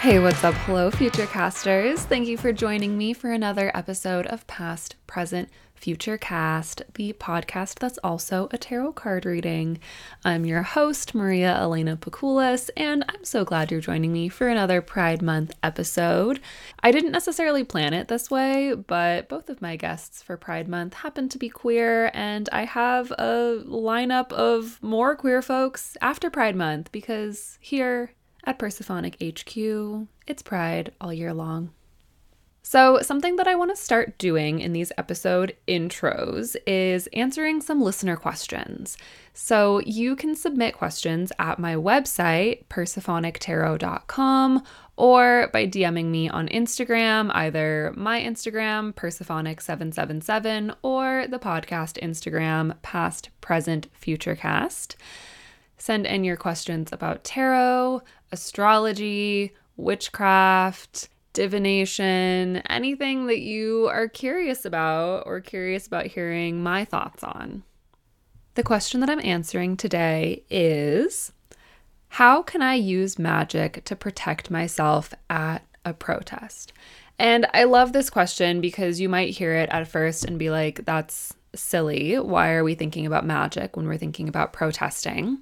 Hey, what's up? Hello, Futurecasters. Thank you for joining me for another episode of Past, Present, Futurecast, the podcast that's also a tarot card reading. I'm your host, Maria Elena Pakoulas, and I'm so glad you're joining me for another Pride Month episode. I didn't necessarily plan it this way, but both of my guests for Pride Month happen to be queer, and I have a lineup of more queer folks after Pride Month because here at Persephonic HQ, it's Pride all year long. So something that I want to start doing in these episode intros is answering some listener questions. So you can submit questions at my website, persephonictarot.com, or by DMing me on Instagram, either my Instagram, Persephonic777, or the podcast Instagram, Past, Present, Futurecast. Send in your questions about tarot, astrology, witchcraft, divination, anything that you are curious about or curious about hearing my thoughts on. The question that I'm answering today is, how can I use magic to protect myself at a protest? And I love this question because you might hear it at first and be like, that's silly. Why are we thinking about magic when we're thinking about protesting?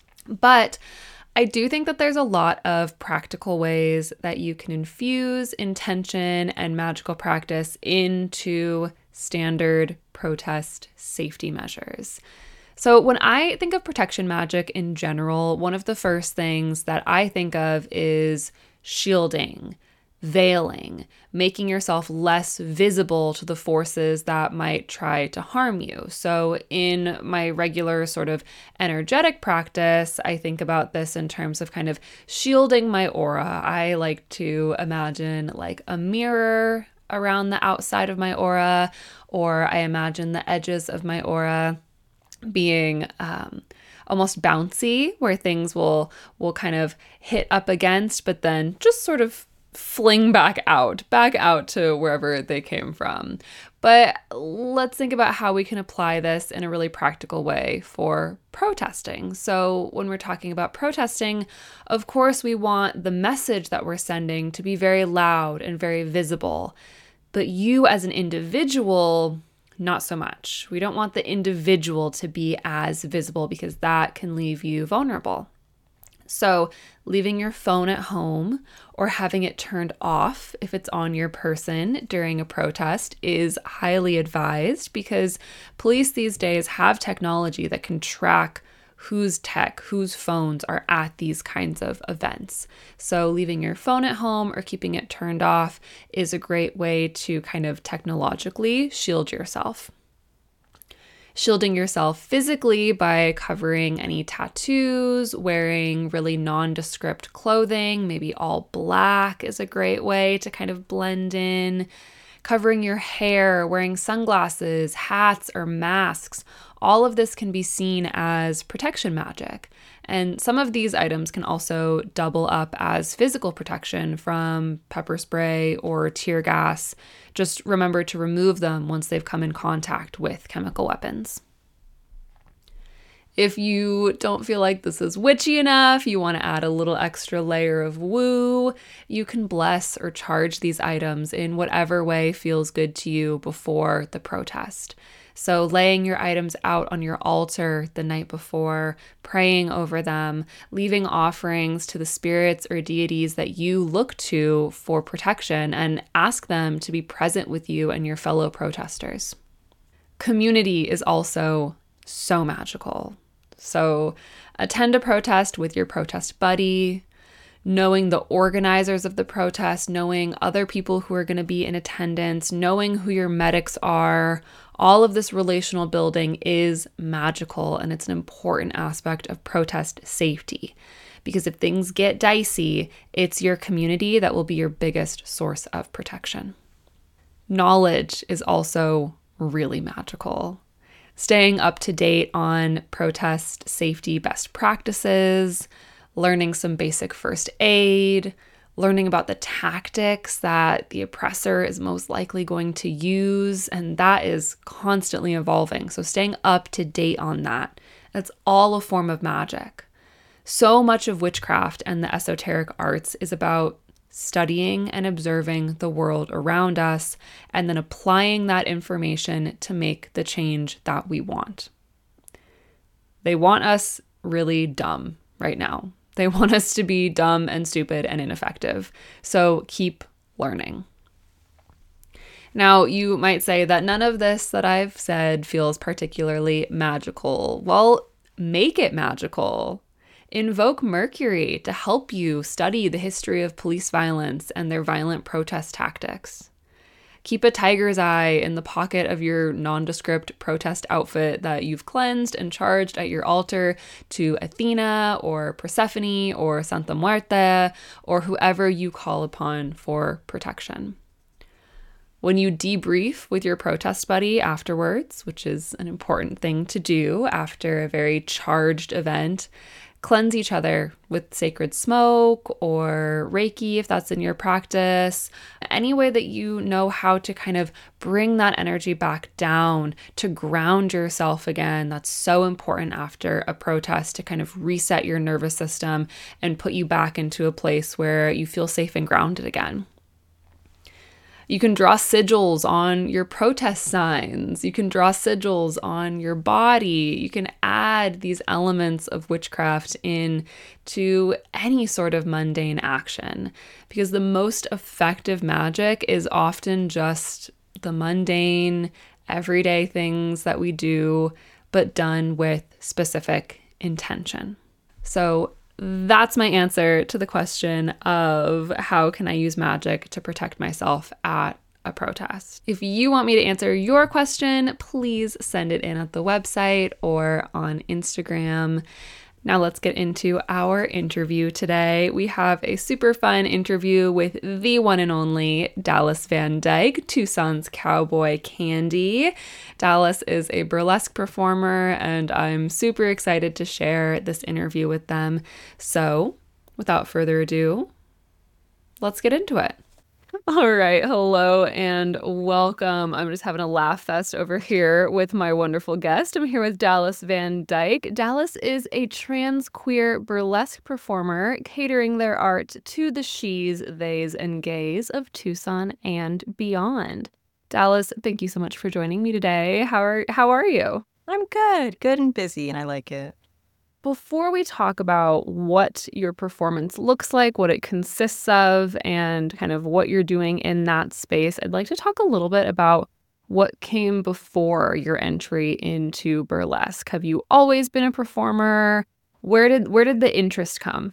But I do think that there's a lot of practical ways that you can infuse intention and magical practice into standard protest safety measures. So when I think of protection magic in general, one of the first things that I think of is shielding, veiling, making yourself less visible to the forces that might try to harm you. So in my regular sort of energetic practice, I think about this in terms of kind of shielding my aura. I like to imagine like a mirror around the outside of my aura, or I imagine the edges of my aura being almost bouncy, where things will kind of hit up against, but then just sort of fling back out to wherever they came from. But let's think about how we can apply this in a really practical way for protesting. So when we're talking about protesting, of course, we want the message that we're sending to be very loud and very visible. But you as an individual, not so much. We don't want the individual to be as visible because that can leave you vulnerable. So leaving your phone at home or having it turned off if it's on your person during a protest is highly advised because police these days have technology that can track whose phones are at these kinds of events. So leaving your phone at home or keeping it turned off is a great way to kind of technologically shield yourself. Shielding yourself physically by covering any tattoos, wearing really nondescript clothing, maybe all black is a great way to kind of blend in. Covering your hair, wearing sunglasses, hats, or masks, all of this can be seen as protection magic. And some of these items can also double up as physical protection from pepper spray or tear gas. Just remember to remove them once they've come in contact with chemical weapons. If you don't feel like this is witchy enough, you want to add a little extra layer of woo, you can bless or charge these items in whatever way feels good to you before the protest. So laying your items out on your altar the night before, praying over them, leaving offerings to the spirits or deities that you look to for protection, and ask them to be present with you and your fellow protesters. Community is also so magical. So attend a protest with your protest buddy, knowing the organizers of the protest, knowing other people who are going to be in attendance, knowing who your medics are. All of this relational building is magical, and it's an important aspect of protest safety. Because if things get dicey, it's your community that will be your biggest source of protection. Knowledge is also really magical. Staying up to date on protest safety best practices, learning some basic first aid, learning about the tactics that the oppressor is most likely going to use, and that is constantly evolving. So staying up to date on that, that's all a form of magic. So much of witchcraft and the esoteric arts is about studying and observing the world around us, and then applying that information to make the change that we want. They want us really dumb right now. They want us to be dumb and stupid and ineffective. So keep learning. Now, you might say that none of this that I've said feels particularly magical. Well, make it magical. Invoke Mercury to help you study the history of police violence and their violent protest tactics. Keep a tiger's eye in the pocket of your nondescript protest outfit that you've cleansed and charged at your altar to Athena or Persephone or Santa Muerte or whoever you call upon for protection. When you debrief with your protest buddy afterwards, which is an important thing to do after a very charged event, cleanse each other with sacred smoke or Reiki if that's in your practice. Any way that you know how to kind of bring that energy back down to ground yourself again. That's so important after a protest to kind of reset your nervous system and put you back into a place where you feel safe and grounded again. You can draw sigils on your protest signs. You can draw sigils on your body. You can add these elements of witchcraft in to any sort of mundane action, because the most effective magic is often just the mundane, everyday things that we do, but done with specific intention. So that's my answer to the question of how can I use magic to protect myself at a protest. If you want me to answer your question, please send it in at the website or on Instagram. Now let's get into our interview today. We have a super fun interview with the one and only Dallas Van Dyke, Tucson's Cowboy Candy. Dallas is a burlesque performer, and I'm super excited to share this interview with them. So, without further ado, let's get into it. All right. Hello and welcome. I'm just having a laugh fest over here with my wonderful guest. I'm here with Dallas Van Dyke. Dallas is a trans queer burlesque performer catering their art to the she's, they's, and gays of Tucson and beyond. Dallas, thank you so much for joining me today. How are you? I'm good and busy, and I like it. Before we talk about what your performance looks like, what it consists of, and kind of what you're doing in that space, I'd like to talk a little bit about what came before your entry into burlesque. Have you always been a performer? Where did the interest come?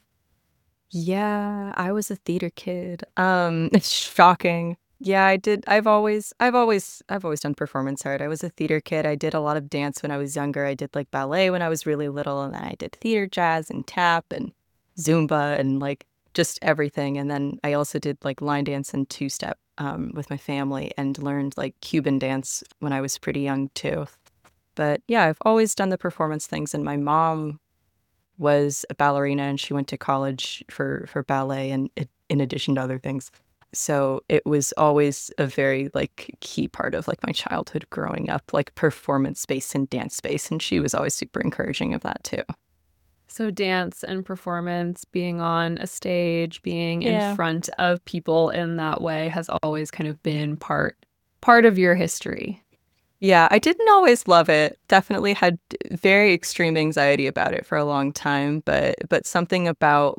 Yeah, I was a theater kid. It's shocking. Yeah, I did. I've always done performance art. I was a theater kid. I did a lot of dance when I was younger. I did like ballet when I was really little, and then I did theater, jazz, and tap, and Zumba, and like just everything. And then I also did like line dance and two-step with my family, and learned like Cuban dance when I was pretty young too. But yeah, I've always done the performance things, and my mom was a ballerina, and she went to college for ballet and in addition to other things. So it was always a very like key part of like my childhood growing up, like performance space and dance space. And she was always super encouraging of that too. So dance and performance, being on a stage, being in Yeah. front of people in that way has always kind of been part of your history. Yeah, I didn't always love it. Definitely had very extreme anxiety about it for a long time, but something about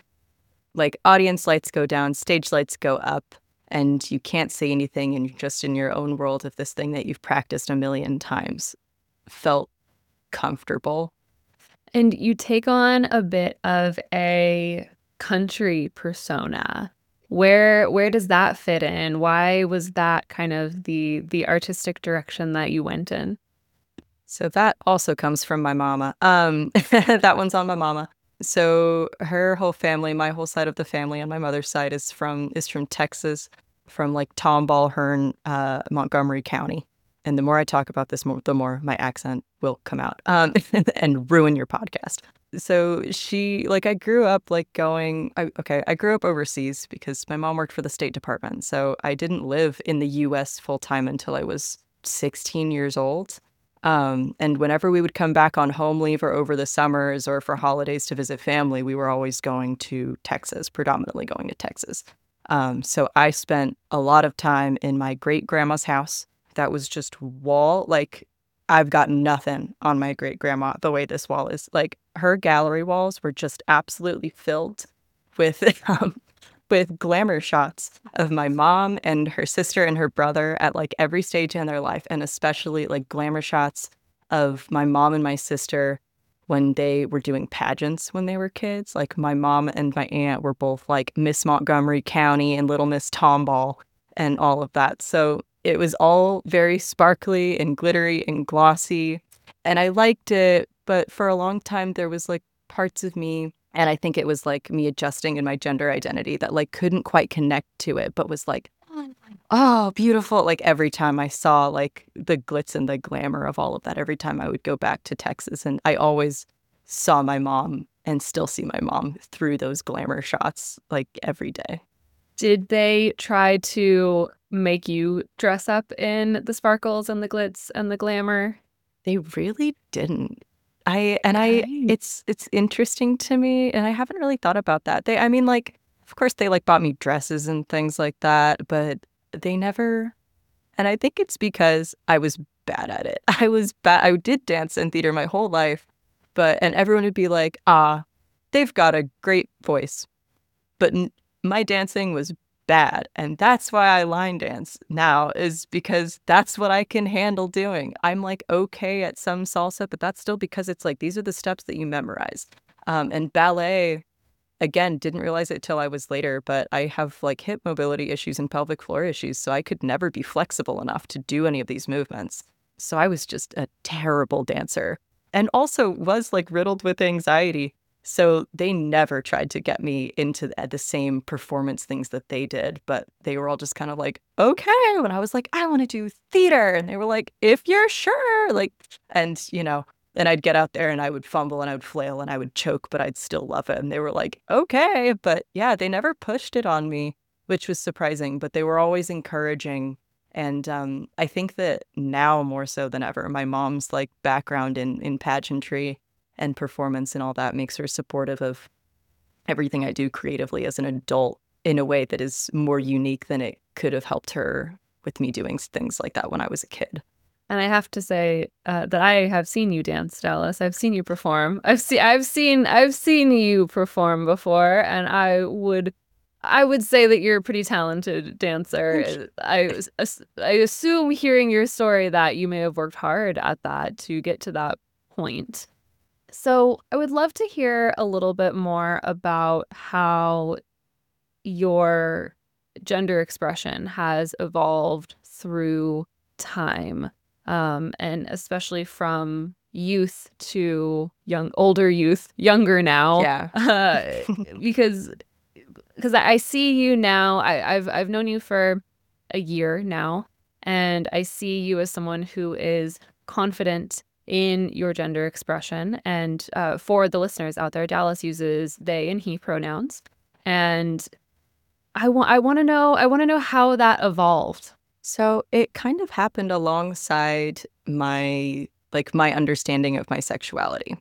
like audience lights go down, stage lights go up, and you can't say anything, and you're just in your own world of this thing that you've practiced a million times felt comfortable. And you take on a bit of a country persona. Where does that fit in? Why was that kind of the artistic direction that you went in? So that also comes from my mama. That one's on my mama. So her whole family, my whole side of the family on my mother's side is from Texas, from like Tomball, Hearn, Montgomery County. And the more I talk about this, the more my accent will come out, and ruin your podcast. So I grew up I grew up overseas because my mom worked for the State Department. So I didn't live in the US full time until I was 16 years old. And whenever we would come back on home leave or over the summers or for holidays to visit family, we were always going to Texas, predominantly going to Texas. So I spent a lot of time in my great grandma's house. That was just wall. Like, I've got nothing on my great grandma the way this wall is. Like, her gallery walls were just absolutely filled with with glamour shots of my mom and her sister and her brother at like every stage in their life, and especially like glamour shots of my mom and my sister when they were doing pageants when they were kids. Like, my mom and my aunt were both like Miss Montgomery County and Little Miss Tomball and all of that. So it was all very sparkly and glittery and glossy. And I liked it, but for a long time there was like parts of me, and I think it was like me adjusting in my gender identity, that like couldn't quite connect to it, but was like, oh, beautiful. Like, every time I saw like the glitz and the glamour of all of that, every time I would go back to Texas, and I always saw my mom and still see my mom through those glamour shots like every day. Did they try to make you dress up in the sparkles and the glitz and the glamour? They really didn't. I Okay. it's interesting to me, and I haven't really thought about that. I mean, like, of course they like bought me dresses and things like that, but they never. And I think it's because I was bad at it. I was bad. I did dance in theater my whole life, and everyone would be like, "Ah, they've got a great voice." But my dancing was bad, and that's why I line dance now, is because that's what I can handle doing. I'm like okay at some salsa, but that's still because it's like these are the steps that you memorize. And ballet, again, didn't realize it till I was later, but I have like hip mobility issues and pelvic floor issues, so I could never be flexible enough to do any of these movements. So I was just a terrible dancer, and also was like riddled with anxiety. So they never tried to get me into the same performance things that they did, but they were all just kind of like, okay. When I was like, I want to do theater, and they were like, if you're sure, like, and and I'd get out there and I would fumble and I would flail and I would choke, but I'd still love it. And they were like, okay. But yeah, they never pushed it on me, which was surprising, but they were always encouraging. And I think that now more so than ever, my mom's like background in pageantry and performance and all that makes her supportive of everything I do creatively as an adult in a way that is more unique than it could have helped her with me doing things like that when I was a kid. And I have to say that I have seen you dance, Dallas. I've seen you perform. I've seen you perform before, and I would say that you're a pretty talented dancer. I assume hearing your story that you may have worked hard at that to get to that point. So I would love to hear a little bit more about how your gender expression has evolved through time, and especially from youth to older youth, younger now, Yeah. because I see you now. I've known you for a year now, and I see you as someone who is confident in your gender expression. And for the listeners out there, Dallas uses they and he pronouns, and I want to know how that evolved. So it kind of happened alongside my understanding of my sexuality.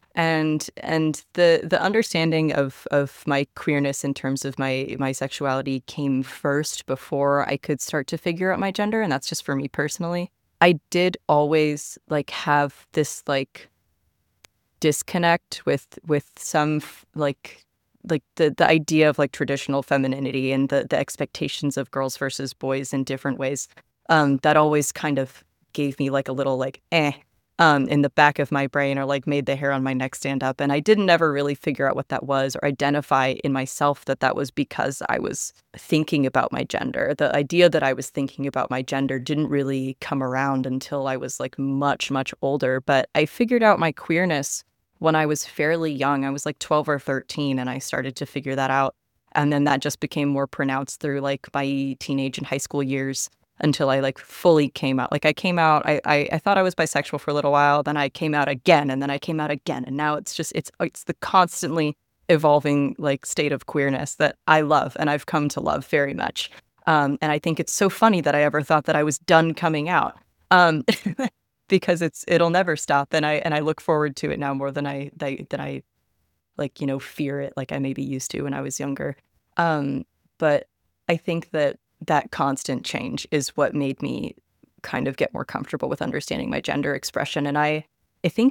And the understanding of my queerness in terms of my sexuality came first before I could start to figure out my gender, and that's just for me personally. I did always like have this like disconnect with some like the idea of like traditional femininity and the expectations of girls versus boys in different ways. That always kind of gave me like a little like in the back of my brain, or like made the hair on my neck stand up. And I didn't ever really figure out what that was or identify in myself that that was because I was thinking about my gender. The idea that I was thinking about my gender didn't really come around until I was like much, much older. But I figured out my queerness when I was fairly young. I was like 12 or 13, and I started to figure that out. And then that just became more pronounced through like my teenage and high school years until I like fully came out. Like I came out, I thought I was bisexual for a little while, then I came out again, and then I came out again. And now it's just, it's the constantly evolving like state of queerness that I love and I've come to love very much. And I think it's so funny that I ever thought that I was done coming out. Um, because it'll never stop, and I look forward to it now more than I like fear it like I maybe used to when I was younger. But I think that that constant change is what made me kind of get more comfortable with understanding my gender expression. And I think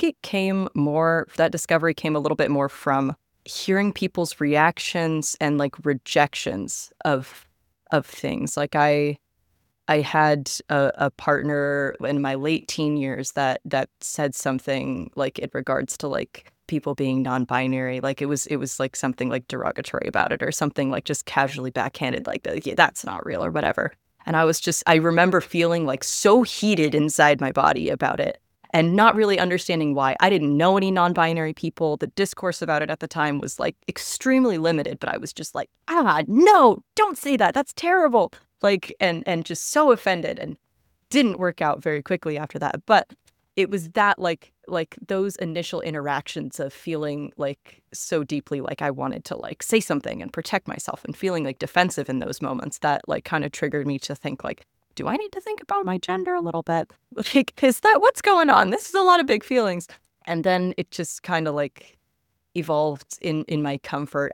that discovery came a little bit more from hearing people's reactions and like rejections of things. Like I had a partner in my late teen years that said something like in regards to like people being non-binary, like it was like something like derogatory about it or something like just casually backhanded, like yeah, that's not real or whatever. And I remember feeling like so heated inside my body about it and not really understanding why. I didn't know any non-binary people. The discourse about it at the time was like extremely limited, but I was just like, no, don't say that. That's terrible. Like, and just so offended, and didn't work out very quickly after that. But it was that like those initial interactions of feeling like so deeply like I wanted to like say something and protect myself and feeling like defensive in those moments that like kind of triggered me to think like, do I need to think about my gender a little bit? Like, is that what's going on? This is a lot of big feelings. And then it just kind of like evolved in my comfort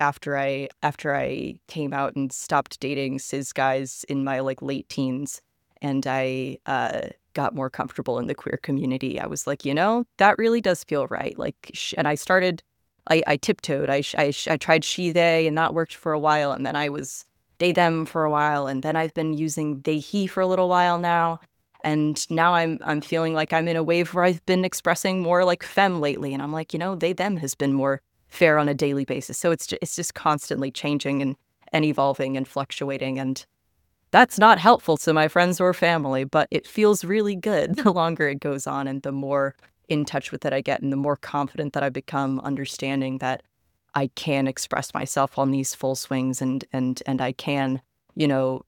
after I came out and stopped dating cis guys in my like late teens, and I got more comfortable in the queer community. I was like, that really does feel right. Like, and I started, I tiptoed. I tried she they, and that worked for a while, and then I was they them for a while, and then I've been using they he for a little while now. And now I'm feeling like I'm in a wave where I've been expressing more like femme lately, and I'm like, they them has been more fair on a daily basis. So it's just constantly changing and evolving and fluctuating, and that's not helpful to my friends or family, but it feels really good the longer it goes on and the more in touch with it I get and the more confident that I become, understanding that I can express myself on these full swings, and I can, you know,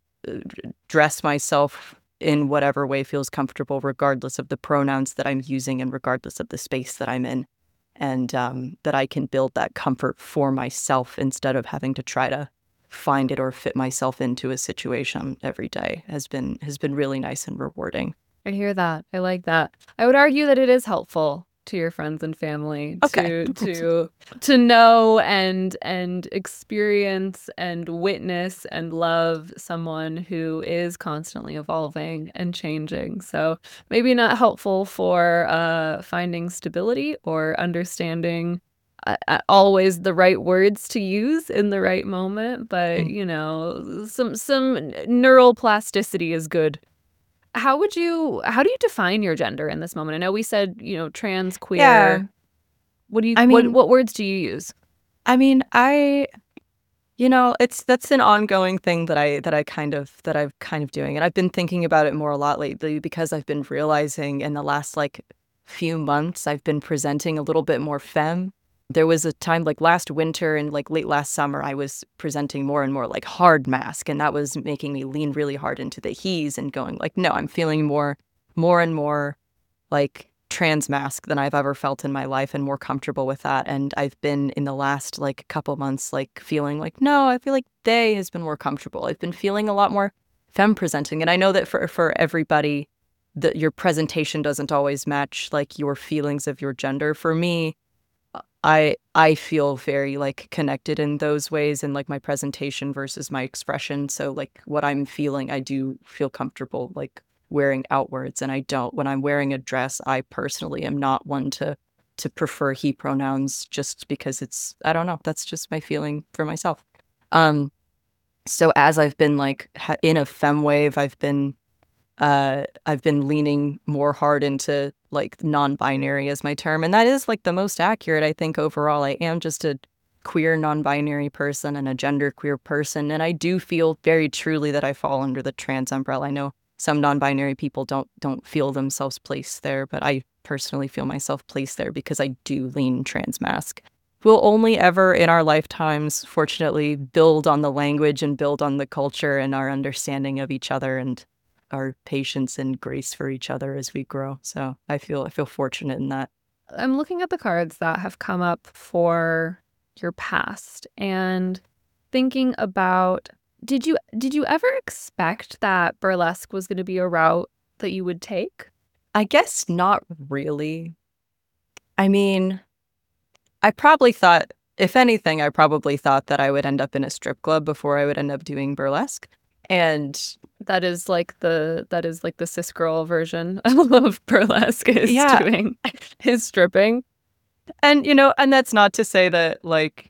dress myself in whatever way feels comfortable, regardless of the pronouns that I'm using and regardless of the space that I'm in. And that I can build that comfort for myself instead of having to try to find it or fit myself into a situation every day has been really nice and rewarding. I hear that. I like that. I would argue that it is helpful to your friends and family Okay. to know and experience and witness and love someone who is constantly evolving and changing. So maybe not helpful for finding stability or understanding always the right words to use in the right moment, but some neural plasticity is good. How do you define your gender in this moment? I know we said, trans, Yeah. queer. What do you I mean, what words do you use? I mean, that's an ongoing thing that I'm kind of doing. And I've been thinking about it more a lot lately because I've been realizing in the last like few months I've been presenting a little bit more femme. There was a time like last winter and like late last summer I was presenting more and more like hard mask, and that was making me lean really hard into the he's and going like, no, I'm feeling more and more like trans mask than I've ever felt in my life and more comfortable with that. And I've been in the last like couple months like feeling like, no, I feel like they has been more comfortable. I've been feeling a lot more femme presenting. And I know that for everybody that your presentation doesn't always match like your feelings of your gender. For me, I feel very like connected in those ways, and like my presentation versus my expression. So like what I'm feeling, I do feel comfortable like wearing outwards, and I don't when I'm wearing a dress. I personally am not one to prefer he pronouns just because I don't know, that's just my feeling for myself. Um so as I've been like in a femme wave, I've been leaning more hard into like non-binary as my term, and that is like the most accurate, I think, overall. I am just a queer non-binary person and a gender queer person, and I do feel very truly that I fall under the trans umbrella. I know some non-binary people don't feel themselves placed there, but I personally feel myself placed there because I do lean trans mask. We'll only ever in our lifetimes, fortunately, build on the language and build on the culture and our understanding of each other and our patience and grace for each other as we grow. So I feel fortunate in that. I'm looking at the cards that have come up for your past and thinking about, did you ever expect that burlesque was going to be a route that you would take? I guess not really. I mean, I probably thought, if anything, I probably thought that I would end up in a strip club before I would end up doing burlesque. And that is like the cis girl version of burlesque is doing his stripping. And and that's not to say that like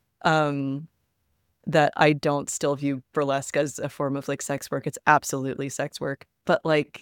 that I don't still view burlesque as a form of like sex work. It's absolutely sex work. But like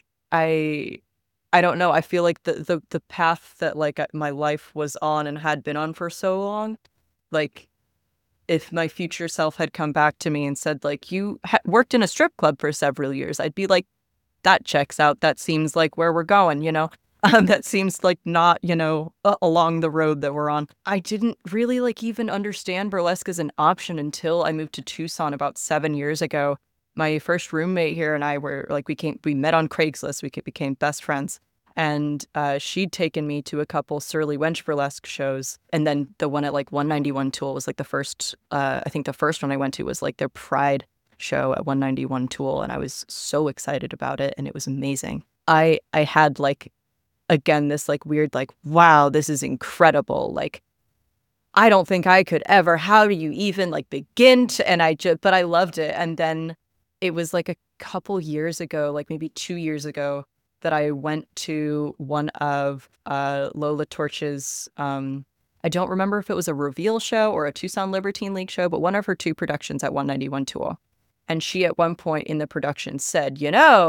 I don't know. I feel like the path that like my life was on and had been on for so long, like if my future self had come back to me and said like you worked in a strip club for several years, I'd be like, that checks out. That seems like where we're going, that seems like not, along the road that we're on. I didn't really like even understand burlesque as an option until I moved to Tucson about 7 years ago. My first roommate here and I were like, we met on Craigslist. We became best friends. And she'd taken me to a couple Surly Wench burlesque shows. And then the one at like 191 Tool was like the first, I think the first one I went to was like their Pride show at 191 Tool. And I was so excited about it. And it was amazing. I had like, again, this like weird, like, wow, this is incredible. Like, I don't think I could ever. How do you even like begin to? And but I loved it. And then it was like a couple years ago, like maybe 2 years ago, that I went to one of Lola Torch's, I don't remember if it was a reveal show or a Tucson Libertine League show, but one of her two productions at 191 Tool. And she at one point in the production said,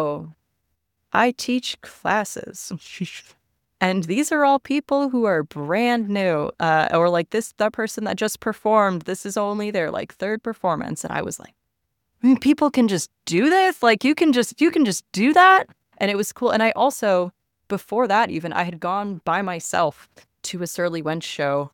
I teach classes. And these are all people who are brand new, or like that person that just performed, this is only their like third performance. And I was like, people can just do this? Like you can just do that? And it was cool. And I also, before that even, I had gone by myself to a Surly Wench show.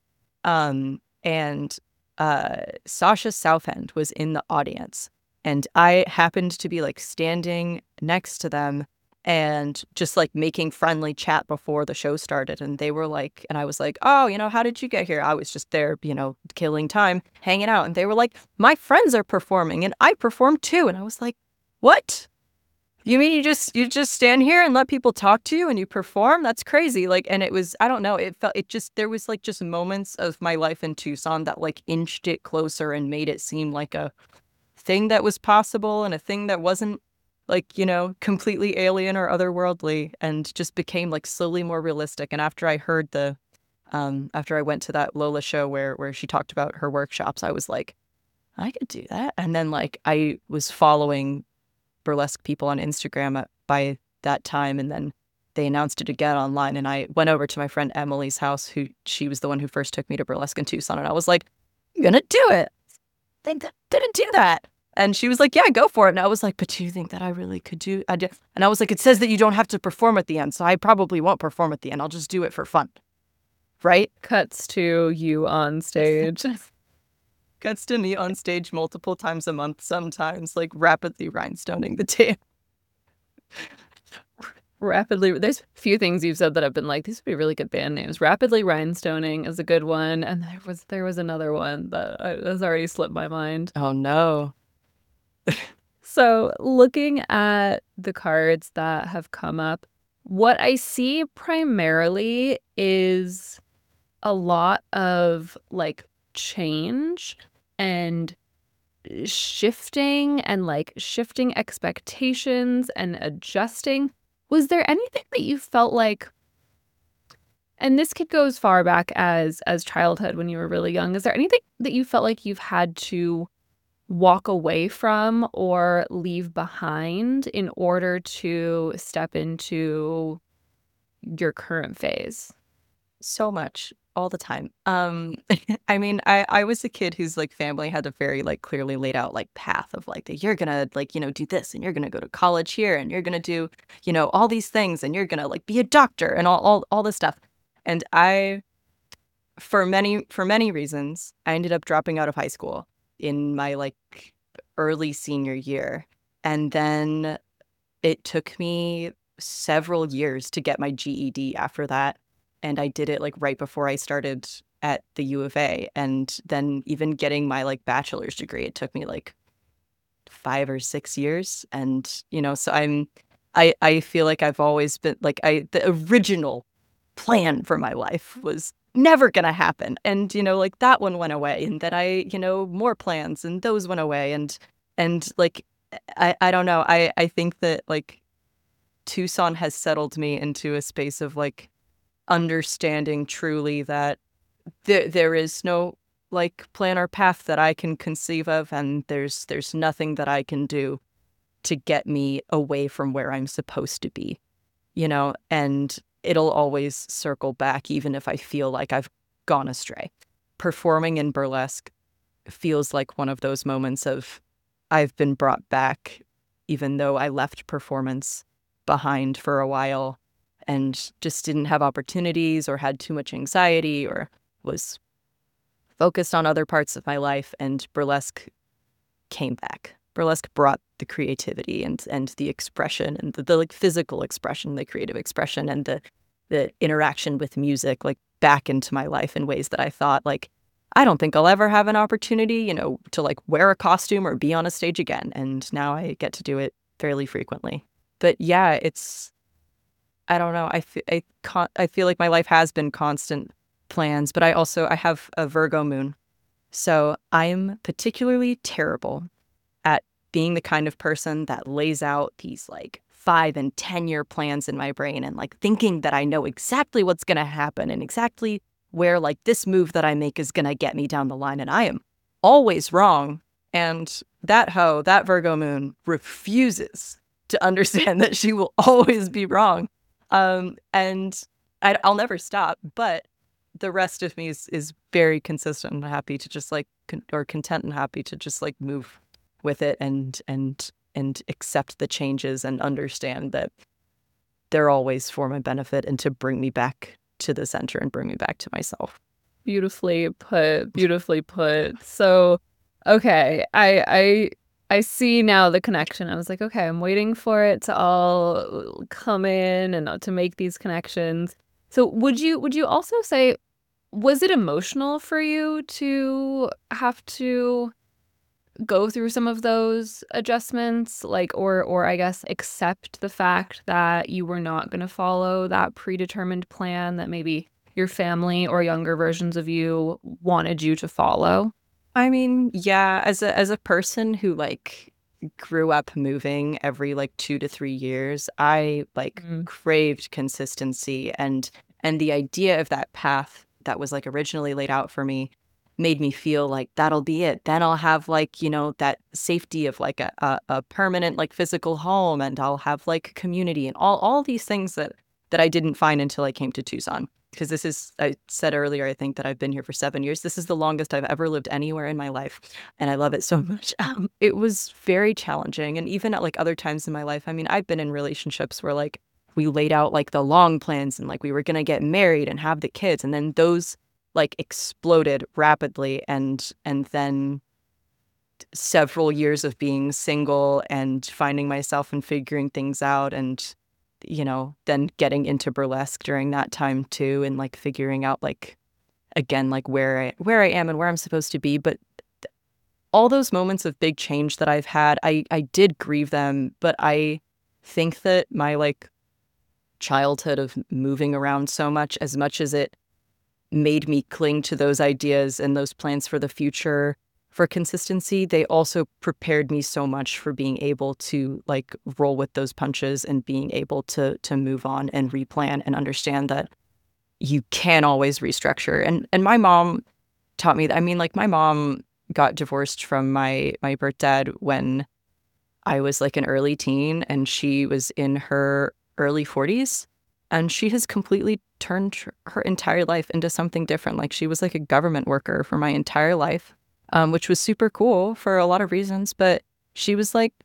And Sasha Southend was in the audience. And I happened to be like standing next to them and just like making friendly chat before the show started. And they were like, and I was like, oh, how did you get here? I was just there, killing time, hanging out. And they were like, my friends are performing and I perform too. And I was like, what? You mean you just stand here and let people talk to you and you perform? That's crazy. Like, and it was, I don't know, there was like just moments of my life in Tucson that like inched it closer and made it seem like a thing that was possible and a thing that wasn't like, completely alien or otherworldly, and just became like slowly more realistic. And after I heard after I went to that Lola show where she talked about her workshops, I was like, I could do that. And then like I was following burlesque people on Instagram by that time, and then they announced it again online, and I went over to my friend Emily's house, she was the one who first took me to burlesque in Tucson, and I was like, I'm gonna do it. They didn't do that. And she was like, yeah, go for it. And I was like, but do you think that I really could do? And I was like, it says that you don't have to perform at the end, so I probably won't perform at the end. I'll just do it for fun. Right? Cuts to you on stage. Cuts to me on stage multiple times a month, sometimes, like rapidly rhinestoning the tape. There's a few things you've said that I've been like, these would be really good band names. Rapidly Rhinestoning is a good one. And there was another one that has already slipped my mind. Oh, no. So looking at the cards that have come up, what I see primarily is a lot of like change and shifting expectations and adjusting. Was there anything that you felt like, and this could go as far back as childhood when you were really young, is there anything that you felt like you've had to walk away from or leave behind in order to step into your current phase? So much, all the time. I mean, I was a kid whose like family had a very like clearly laid out like path of like that you're gonna like, do this and you're gonna go to college here and you're gonna do, all these things and you're gonna like be a doctor and all this stuff. And for many reasons, I ended up dropping out of high school in my like early senior year. And then it took me several years to get my GED after that. And I did it like right before I started at the U of A. And then even getting my like bachelor's degree, it took me like 5 or 6 years. And, so I feel like I've always been like, the original plan for my life was never gonna happen. And, like that one went away. And then more plans and those went away. And like, I don't know. I think that like Tucson has settled me into a space of like understanding truly that there is no like plan or path that I can conceive of, and there's nothing that I can do to get me away from where I'm supposed to be, and it'll always circle back even if I feel like I've gone astray. Performing in burlesque feels like one of those moments of I've been brought back, even though I left performance behind for a while and just didn't have opportunities or had too much anxiety or was focused on other parts of my life, and burlesque came back. Burlesque brought the creativity and the expression and the like physical expression, the creative expression, and the interaction with music like back into my life in ways that I thought like I don't think I'll ever have an opportunity, to like wear a costume or be on a stage again. And now I get to do it fairly frequently. But yeah, I don't know. I feel like my life has been constant plans, but I have a Virgo moon. So I'm particularly terrible at being the kind of person that lays out these like 5 and 10 year plans in my brain and like thinking that I know exactly what's going to happen and exactly where like this move that I make is going to get me down the line. And I am always wrong. And that Virgo moon refuses to understand that she will always be wrong. And I'll never stop. But the rest of me is very consistent and happy to just like, or content and happy to just like move with it and accept the changes and understand that they're always for my benefit and to bring me back to the center and bring me back to myself. Beautifully put. Beautifully put. So, okay, I see now the connection. I was like, okay, I'm waiting for it to all come in and to make these connections. So, would you also say, was it emotional for you to have to go through some of those adjustments, like, or I guess accept the fact that you were not going to follow that predetermined plan that maybe your family or younger versions of you wanted you to follow? I mean, yeah, as a person who like grew up moving every like 2 to 3 years, I like craved consistency, and the idea of that path that was like originally laid out for me made me feel like that'll be it. Then I'll have like, that safety of like a permanent like physical home, and I'll have like community and all these things that I didn't find until I came to Tucson. Because this is, I said earlier, I think that I've been here for 7 years. This is the longest I've ever lived anywhere in my life, and I love it so much. It was very challenging, and even at like other times in my life, I mean, I've been in relationships where like we laid out like the long plans and like we were gonna get married and have the kids, and then those like exploded rapidly, and then several years of being single and finding myself and figuring things out, and then getting into burlesque during that time too, and like figuring out like again like where I am and where I'm supposed to be. But all those moments of big change that I've had, I did grieve them, but I think that my like childhood of moving around so much as it made me cling to those ideas and those plans for the future for consistency, they also prepared me so much for being able to like roll with those punches and being able to move on and replan and understand that you can always restructure. And my mom taught me that. I mean, like my mom got divorced from my birth dad when I was like an early teen, and she was in her early 40s. And she has completely turned her entire life into something different. Like she was like a government worker for my entire life, which was super cool for a lot of reasons. But she was like,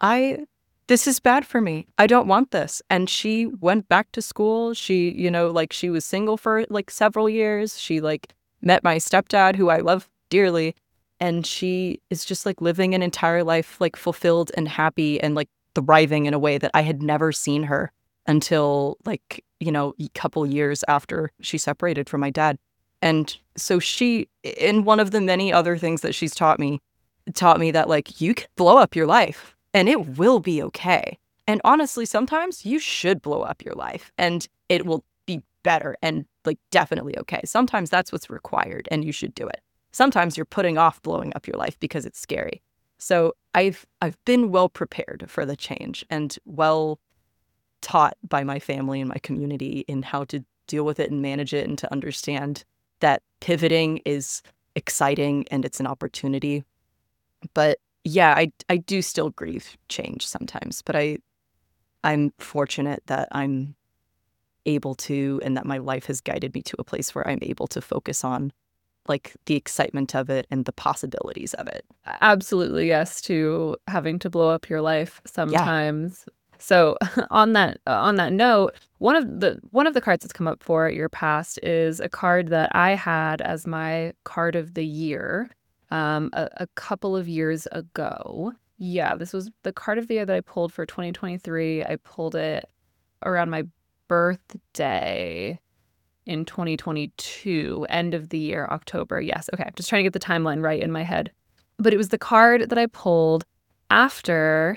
this is bad for me. I don't want this. And she went back to school. She, like she was single for like several years. She like met my stepdad, who I love dearly. And she is just like living an entire life like fulfilled and happy and like thriving in a way that I had never seen her until like, a couple years after she separated from my dad. And so she, in one of the many other things that she's taught me that like you can blow up your life and it will be okay. And honestly, sometimes you should blow up your life and it will be better and like definitely okay. Sometimes that's what's required and you should do it. Sometimes you're putting off blowing up your life because it's scary. So I've been well prepared for the change and well taught by my family and my community in how to deal with it and manage it, and to understand that pivoting is exciting and it's an opportunity. But yeah, I do still grieve change sometimes, but I'm fortunate that I'm able to, and that my life has guided me to a place where I'm able to focus on like the excitement of it and the possibilities of it. Absolutely, yes, to having to blow up your life Yeah. sometimes. So on that note, one of the cards that's come up for your past is a card that I had as my card of the year a couple of years ago. Yeah, this was the card of the year that I pulled for 2023. I pulled it around my birthday in 2022, end of the year, October. Yes. Okay. I'm just trying to get the timeline right in my head. But it was the card that I pulled after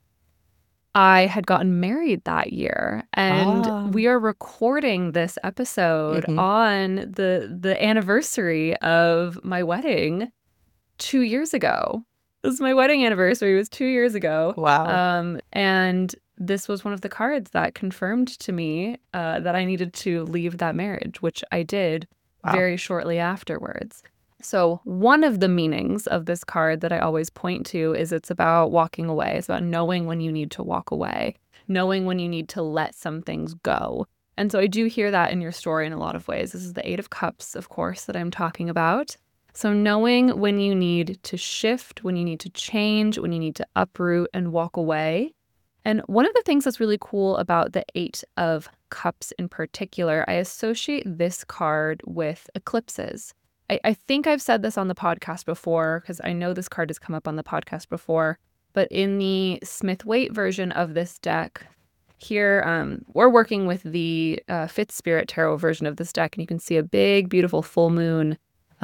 I had gotten married that year. And Ah. we are recording this episode Hmm. on the anniversary of my wedding 2 years ago. This is my wedding anniversary. It was 2 years ago. Wow. And this was one of the cards that confirmed to me that I needed to leave that marriage, which I did Wow. very shortly afterwards. So one of the meanings of this card that I always point to is it's about walking away. It's about knowing when you need to walk away, knowing when you need to let some things go. And so I do hear that in your story in a lot of ways. This is the Eight of Cups, of course, that I'm talking about. So knowing when you need to shift, when you need to change, when you need to uproot and walk away. And one of the things that's really cool about the Eight of Cups in particular, I associate this card with eclipses. I think I've said this on the podcast before, because I know this card has come up on the podcast before, but in the Smith-Waite version of this deck, here we're working with the Fifth Spirit Tarot version of this deck, and you can see a big, beautiful full moon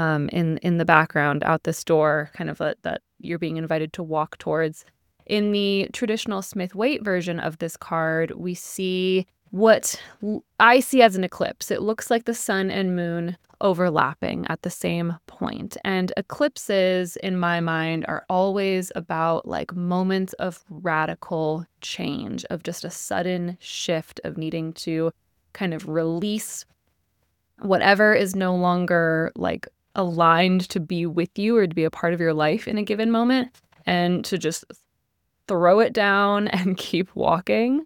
in the background out this door, kind of that you're being invited to walk towards. In the traditional Smith-Waite version of this card, we see what I see as an eclipse. It looks like the sun and moon overlapping at the same point. And eclipses, in my mind, are always about like moments of radical change, of just a sudden shift, of needing to kind of release whatever is no longer like aligned to be with you or to be a part of your life in a given moment, and to just throw it down and keep walking.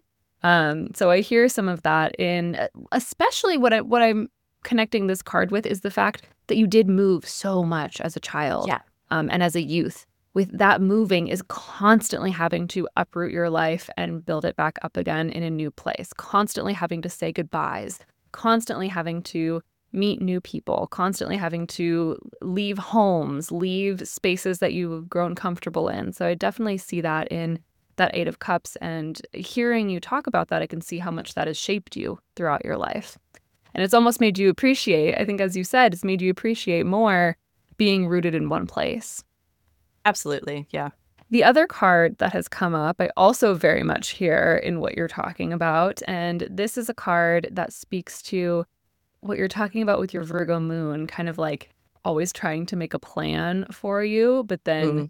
So I hear some of that in, especially what I'm connecting this card with is the fact that you did move so much as a child, Yeah. and as a youth. With that, moving is constantly having to uproot your life and build it back up again in a new place, constantly having to say goodbyes, constantly having to meet new people, constantly having to leave homes, leave spaces that you've grown comfortable in. So I definitely see that in that Eight of Cups, and hearing you talk about that, I can see how much that has shaped you throughout your life. And it's almost made you appreciate, I think, as you said, it's made you appreciate more being rooted in one place. Absolutely. Yeah. The other card that has come up, I also very much hear in what you're talking about. And this is a card that speaks to what you're talking about with your Virgo moon, kind of like always trying to make a plan for you, but then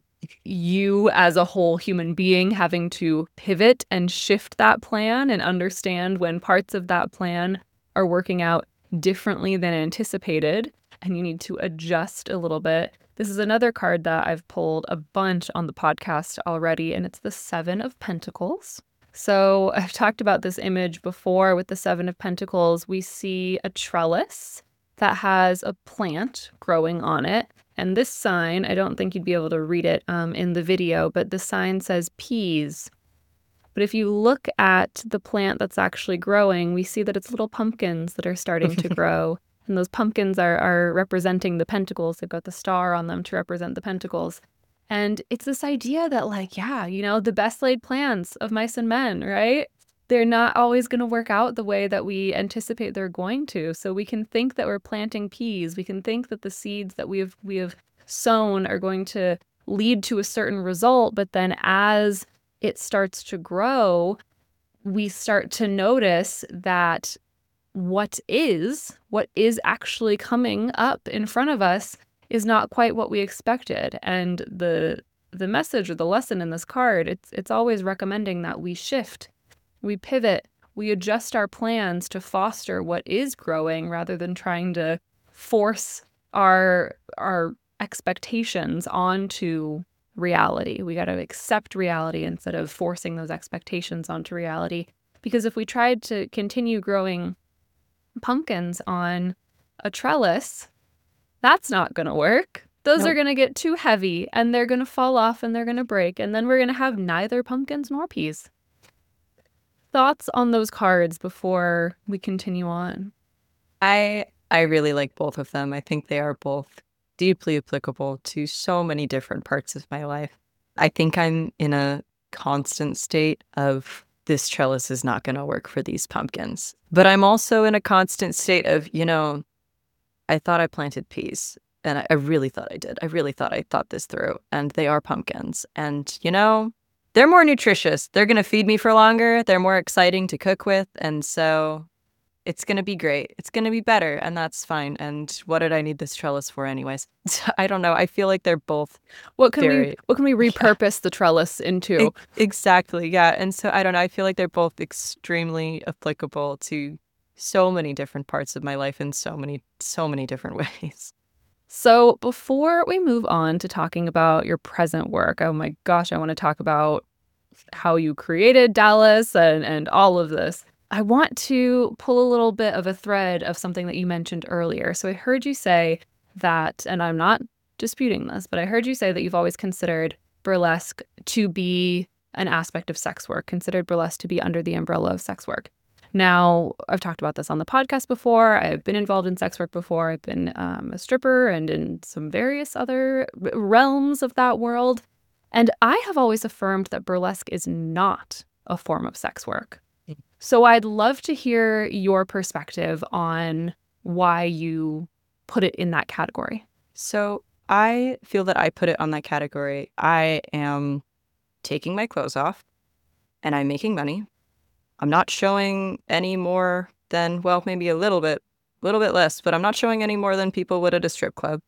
you as a whole human being having to pivot and shift that plan and understand when parts of that plan are working out differently than anticipated, and you need to adjust a little bit. This is another card that I've pulled a bunch on the podcast already, and it's the Seven of Pentacles. So I've talked about this image before with the Seven of Pentacles. We see a trellis that has a plant growing on it. And this sign, I don't think you'd be able to read it in the video, but the sign says peas. But if you look at the plant that's actually growing, we see that it's little pumpkins that are starting to grow. And those pumpkins are representing the pentacles. They've got the star on them to represent the pentacles. And it's this idea that, like, yeah, you know, the best laid plans of mice and men, right? They're not always going to work out the way that we anticipate they're going to. So we can think that we're planting peas. We can think that the seeds that we have sown are going to lead to a certain result. But then as it starts to grow, we start to notice that what is actually coming up in front of us is not quite what we expected. And the the message or the lesson in this card, it's always recommending that we shift, we pivot, we adjust our plans to foster what is growing rather than trying to force our expectations onto reality. We got to accept reality instead of forcing those expectations onto reality. Because if we tried to continue growing pumpkins on a trellis, that's not going to work. Those Nope. are going to get too heavy and they're going to fall off and they're going to break. And then we're going to have neither pumpkins nor peas. Thoughts on those cards before we continue on? I really like both of them. I think they are both deeply applicable to so many different parts of my life. I think I'm in a constant state of this trellis is not going to work for these pumpkins. But I'm also in a constant state of, I thought I planted peas. And I really thought I did. I really thought I thought this through. And they are pumpkins. And, they're more nutritious. They're going to feed me for longer. They're more exciting to cook with. And so it's going to be great. It's going to be better. And that's fine. And what did I need this trellis for anyways? I don't know. I feel like they're both What can very... we repurpose the trellis into? Exactly. Yeah. And so I don't know. I feel like they're both extremely applicable to so many different parts of my life in so many different ways. So before we move on to talking about your present work, oh my gosh, I want to talk about how you created Dallas and all of this. I want to pull a little bit of a thread of something that you mentioned earlier. So I heard you say that, and I'm not disputing this, but I heard you say that you've always considered burlesque to be an aspect of sex work, considered burlesque to be under the umbrella of sex work. Now, I've talked about this on the podcast before. I've been involved in sex work before. I've been a stripper and in some various other realms of that world. And I have always affirmed that burlesque is not a form of sex work. So I'd love to hear your perspective on why you put it in that category. So I feel that I put it on that category. I am taking my clothes off and I'm making money. I'm not showing any more than, well, maybe a little bit less, but I'm not showing any more than people would at a strip club.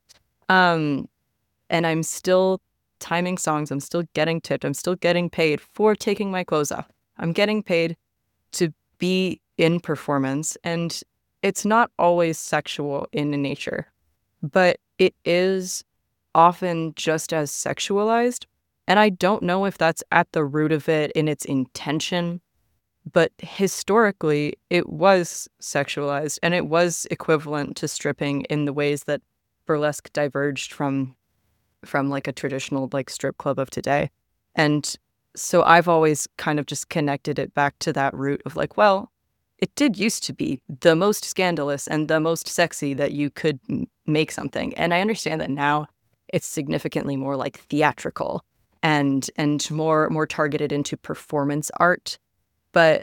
And I'm still timing songs. I'm still getting tipped. I'm still getting paid for taking my clothes off. I'm getting paid to be in performance. And it's not always sexual in nature, but it is often just as sexualized. And I don't know if that's at the root of it in its intention. But historically, it was sexualized and it was equivalent to stripping in the ways that burlesque diverged from like a traditional like strip club of today. And so I've always kind of just connected it back to that root of like, well, it did used to be the most scandalous and the most sexy that you could make something. And I understand that now it's significantly more like theatrical and more targeted into performance art. But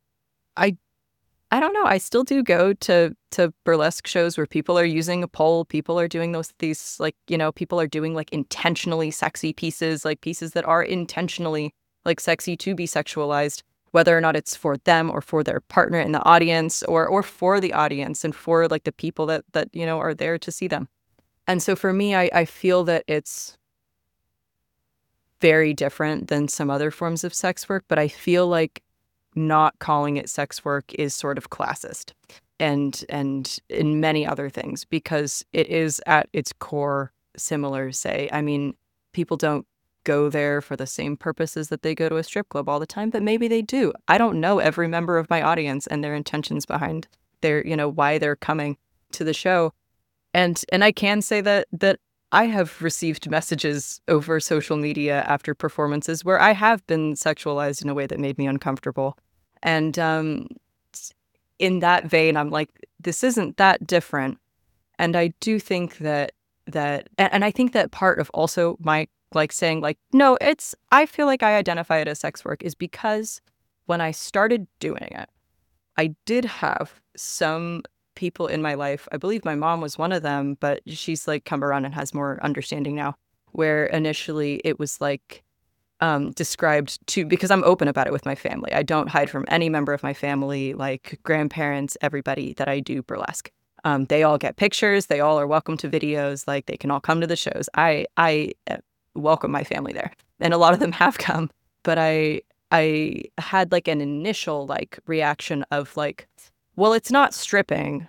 I don't know. I still do go to burlesque shows where people are using a pole. People are doing these like, people are doing like intentionally sexy pieces, like pieces that are intentionally like sexy to be sexualized, whether or not it's for them or for their partner in the audience or for the audience and for like the people that are there to see them. And so for me, I feel that it's very different than some other forms of sex work, but I feel like not calling it sex work is sort of classist and in many other things because it is at its core similar, say. I mean, people don't go there for the same purposes that they go to a strip club all the time, but maybe they do. I don't know every member of my audience and their intentions behind their, why they're coming to the show. And I can say that I have received messages over social media after performances where I have been sexualized in a way that made me uncomfortable. And in that vein, I'm like, this isn't that different. And I do think that I think that part of also my like saying like, no, I feel like I identify it as sex work is because when I started doing it, I did have some people in my life. I believe my mom was one of them, but she's like come around and has more understanding now, where initially it was like described to, because I'm open about it with my family. I don't hide from any member of my family, like grandparents, everybody, that I do burlesque. They all get pictures. They all are welcome to videos. Like they can all come to the shows. I welcome my family there. And a lot of them have come. But I had like an initial like reaction of like, well, it's not stripping.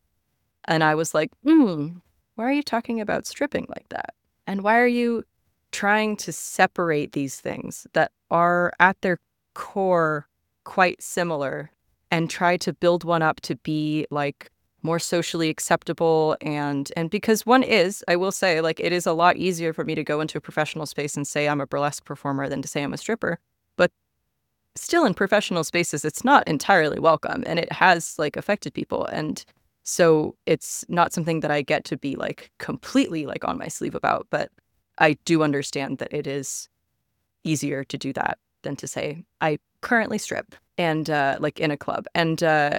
And I was like, why are you talking about stripping like that? And why are you trying to separate these things that are at their core quite similar and try to build one up to be like more socially acceptable? And because one is, I will say, like, it is a lot easier for me to go into a professional space and say I'm a burlesque performer than to say I'm a stripper. But still, in professional spaces, it's not entirely welcome, and it has like affected people. And so it's not something that I get to be like completely like on my sleeve about, but I do understand that it is easier to do that than to say I currently strip and like in a club. And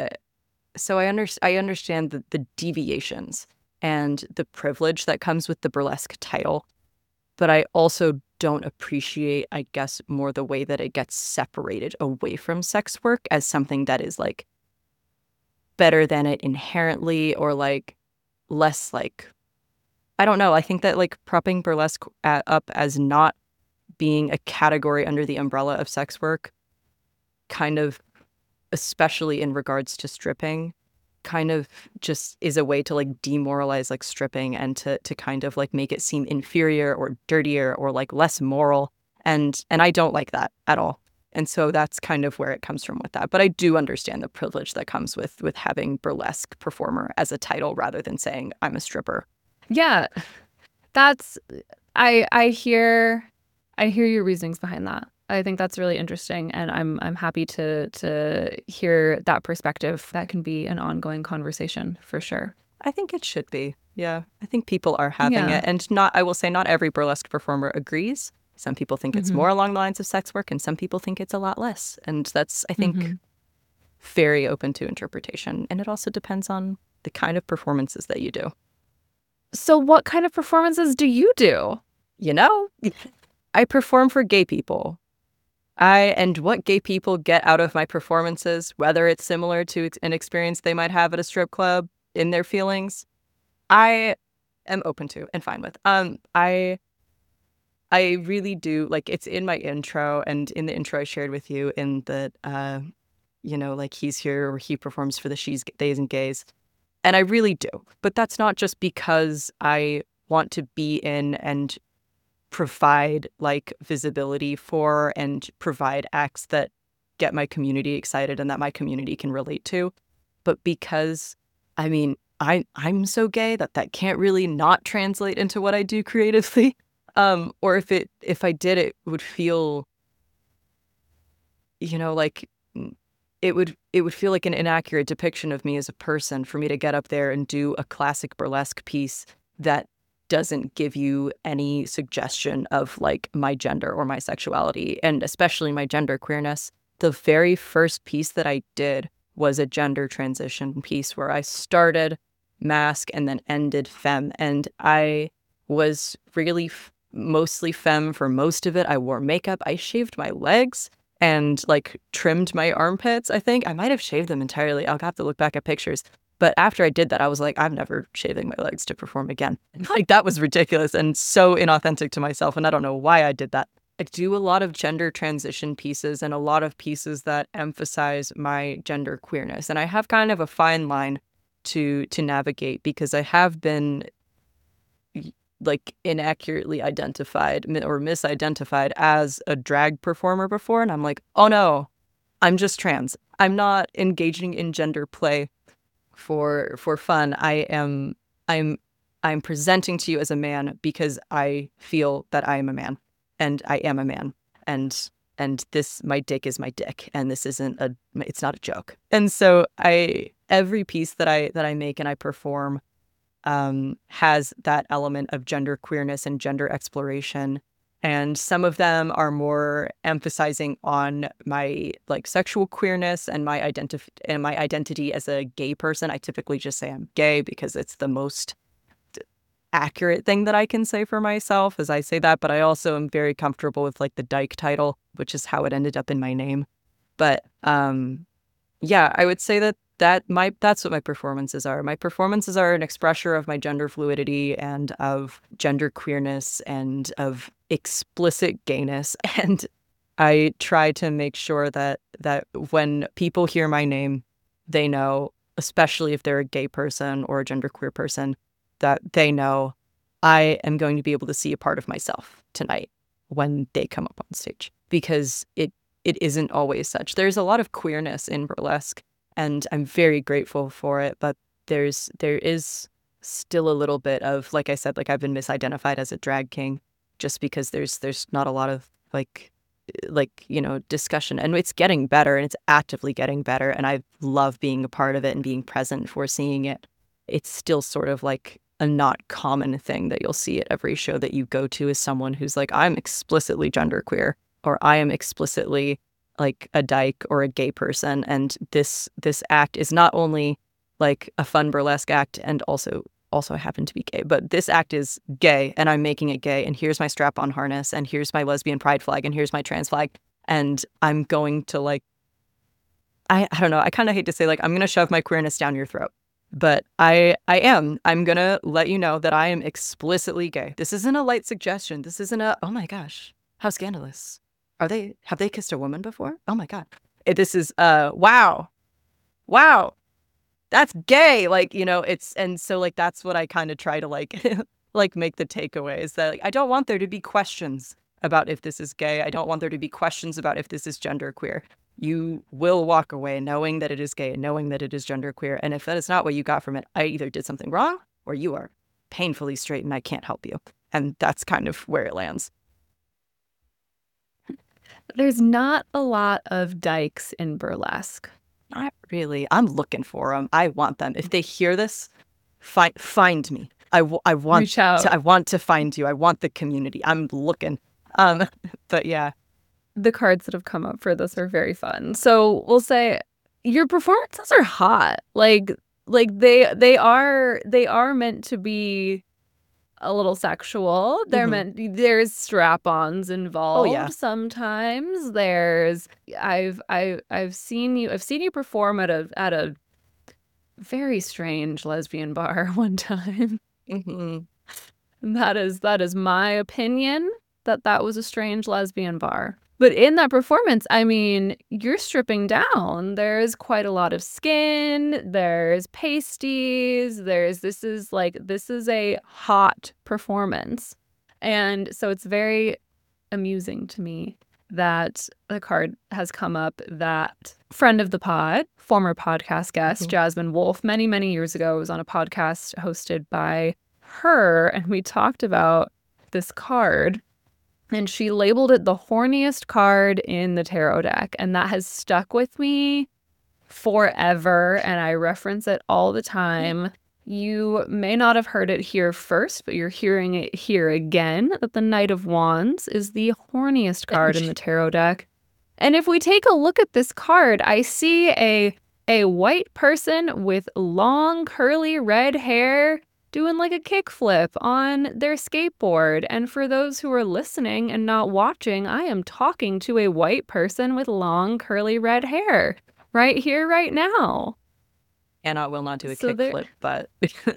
so I understand the deviations and the privilege that comes with the burlesque title, but I also don't appreciate, I guess, more the way that it gets separated away from sex work as something that is like better than it inherently, or like less like, I don't know. I think that like propping burlesque up as not being a category under the umbrella of sex work, kind of, especially in regards to stripping, kind of just is a way to like demoralize like stripping and to kind of like make it seem inferior or dirtier or like less moral. And I don't like that at all. And so that's kind of where it comes from with that. But I do understand the privilege that comes with having burlesque performer as a title rather than saying I'm a stripper. Yeah, that's I hear your reasonings behind that. I think that's really interesting, and I'm happy to hear that perspective. That can be an ongoing conversation for sure. I think it should be. Yeah, I think people are having Yeah. it, and I will say not every burlesque performer agrees. Some people think it's more along the lines of sex work, and some people think it's a lot less. And that's, I think, very open to interpretation. And it also depends on the kind of performances that you do. So what kind of performances do you do? You know, I perform for gay people. And what gay people get out of my performances, whether it's similar to an experience they might have at a strip club in their feelings, I am open to and fine with. I really do, like, it's in my intro, and in the intro I shared with you in the, like, he's here or he performs for the she's, theys, and gays. And I really do. But that's not just because I want to be in and provide, like, visibility for and provide acts that get my community excited and that my community can relate to, but because, I mean, I'm so gay that can't really not translate into what I do creatively. Or if I did, it would feel, like it would feel like an inaccurate depiction of me as a person for me to get up there and do a classic burlesque piece that doesn't give you any suggestion of like my gender or my sexuality, and especially my gender queerness. The very first piece that I did was a gender transition piece where I started masc and then ended femme, and I was really mostly femme for most of it. I wore makeup. I shaved my legs and like trimmed my armpits. I think I might have shaved them entirely. I'll have to look back at pictures. But after I did that, I was like, I'm never shaving my legs to perform again. Like, that was ridiculous and so inauthentic to myself. And I don't know why I did that. I do a lot of gender transition pieces and a lot of pieces that emphasize my gender queerness. And I have kind of a fine line to navigate, because I have been like inaccurately identified or misidentified as a drag performer before. And I'm like, oh no, I'm just trans. I'm not engaging in gender play for fun. I'm presenting to you as a man because I feel that I am a man, and I am a man, and this, my dick is my dick, and this it's not a joke. And so every piece that I make and I perform has that element of gender queerness and gender exploration. And some of them are more emphasizing on my like sexual queerness and my identity as a gay person. I typically just say I'm gay because it's the most accurate thing that I can say for myself as I say that. But I also am very comfortable with like the dyke title, which is how it ended up in my name. But yeah, I would say that that's what my performances are. My performances are an expression of my gender fluidity and of gender queerness and of explicit gayness. And I try to make sure that when people hear my name, they know, especially if they're a gay person or a genderqueer person, that they know I am going to be able to see a part of myself tonight when they come up on stage, because it isn't always such. There's a lot of queerness in burlesque, and I'm very grateful for it, but there is still a little bit of, like I said, like I've been misidentified as a drag king just because there's not a lot of discussion, and it's getting better, and it's actively getting better, and I love being a part of it and being present for seeing it. It's still sort of like a not common thing that you'll see at every show that you go to, is someone who's like, I'm explicitly genderqueer, or I am explicitly like a dyke or a gay person. And this act is not only like a fun burlesque act and also happen to be gay, but this act is gay and I'm making it gay, and here's my strap-on harness, and here's my lesbian pride flag, and here's my trans flag, and I'm going to like, I don't know, I kind of hate to say like I'm going to shove my queerness down your throat, but I'm going to let you know that I am explicitly gay. This isn't a light suggestion. This isn't a, oh my gosh, how scandalous. Have they kissed a woman before? Oh my God. This is, wow, that's gay. Like, and so like, that's what I kind of try to like, like make the takeaway, is that like, I don't want there to be questions about if this is gay. I don't want there to be questions about if this is genderqueer. You will walk away knowing that it is gay and knowing that it is genderqueer. And if that is not what you got from it, I either did something wrong or you are painfully straight and I can't help you. And that's kind of where it lands. There's not a lot of dykes in burlesque. Not really. I'm looking for them. I want them. If they hear this, find me. I want Reach out. I want to find you. I want the community. I'm looking. But yeah. The cards that have come up for this are very fun. So we'll say your performances are hot. Like they are meant to be a little sexual. They're meant, there's strap-ons involved. Oh, yeah. Sometimes there's, I've seen you perform at a very strange lesbian bar one time. That is my opinion, that was a strange lesbian bar. But in that performance, I mean, you're stripping down. There's quite a lot of skin. There's pasties. This is a hot performance. And so it's very amusing to me that the card has come up that friend of the pod, former podcast guest, Jasmine Wolf, many, many years ago, was on a podcast hosted by her. And we talked about this card. And she labeled it the horniest card in the tarot deck. And that has stuck with me forever. And I reference it all the time. You may not have heard it here first, but you're hearing it here again, that the Knight of Wands is the horniest card in the tarot deck. And if we take a look at this card, I see a white person with long curly red hair doing like a kickflip on their skateboard. And for those who are listening and not watching, I am talking to a white person with long curly red hair right here, right now. And I will not do a kickflip, but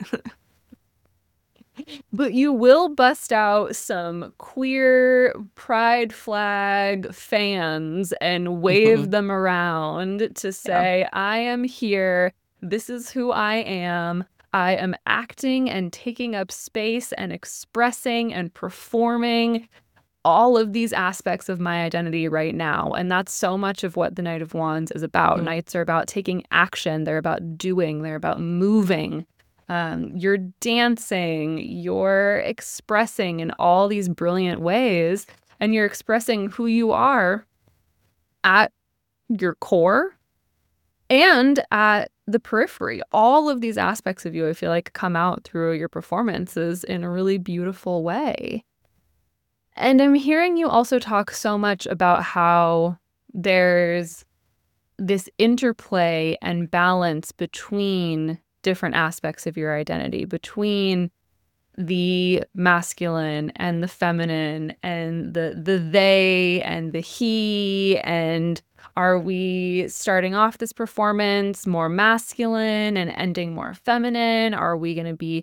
but you will bust out some queer pride flag fans and wave them around to say, I am here. This is who I am. I am acting and taking up space and expressing and performing all of these aspects of my identity right now. And that's so much of what the Knight of Wands is about. Knights are about taking action. They're about doing. They're about moving. You're dancing. You're expressing in all these brilliant ways. And you're expressing who you are at your core and at the periphery. All of these aspects of you, I feel like, come out through your performances in a really beautiful way. And I'm hearing you also talk so much about how there's this interplay and balance between different aspects of your identity, between the masculine and the feminine and the they and the he? And are we starting off this performance more masculine and ending more feminine? Are we going to be,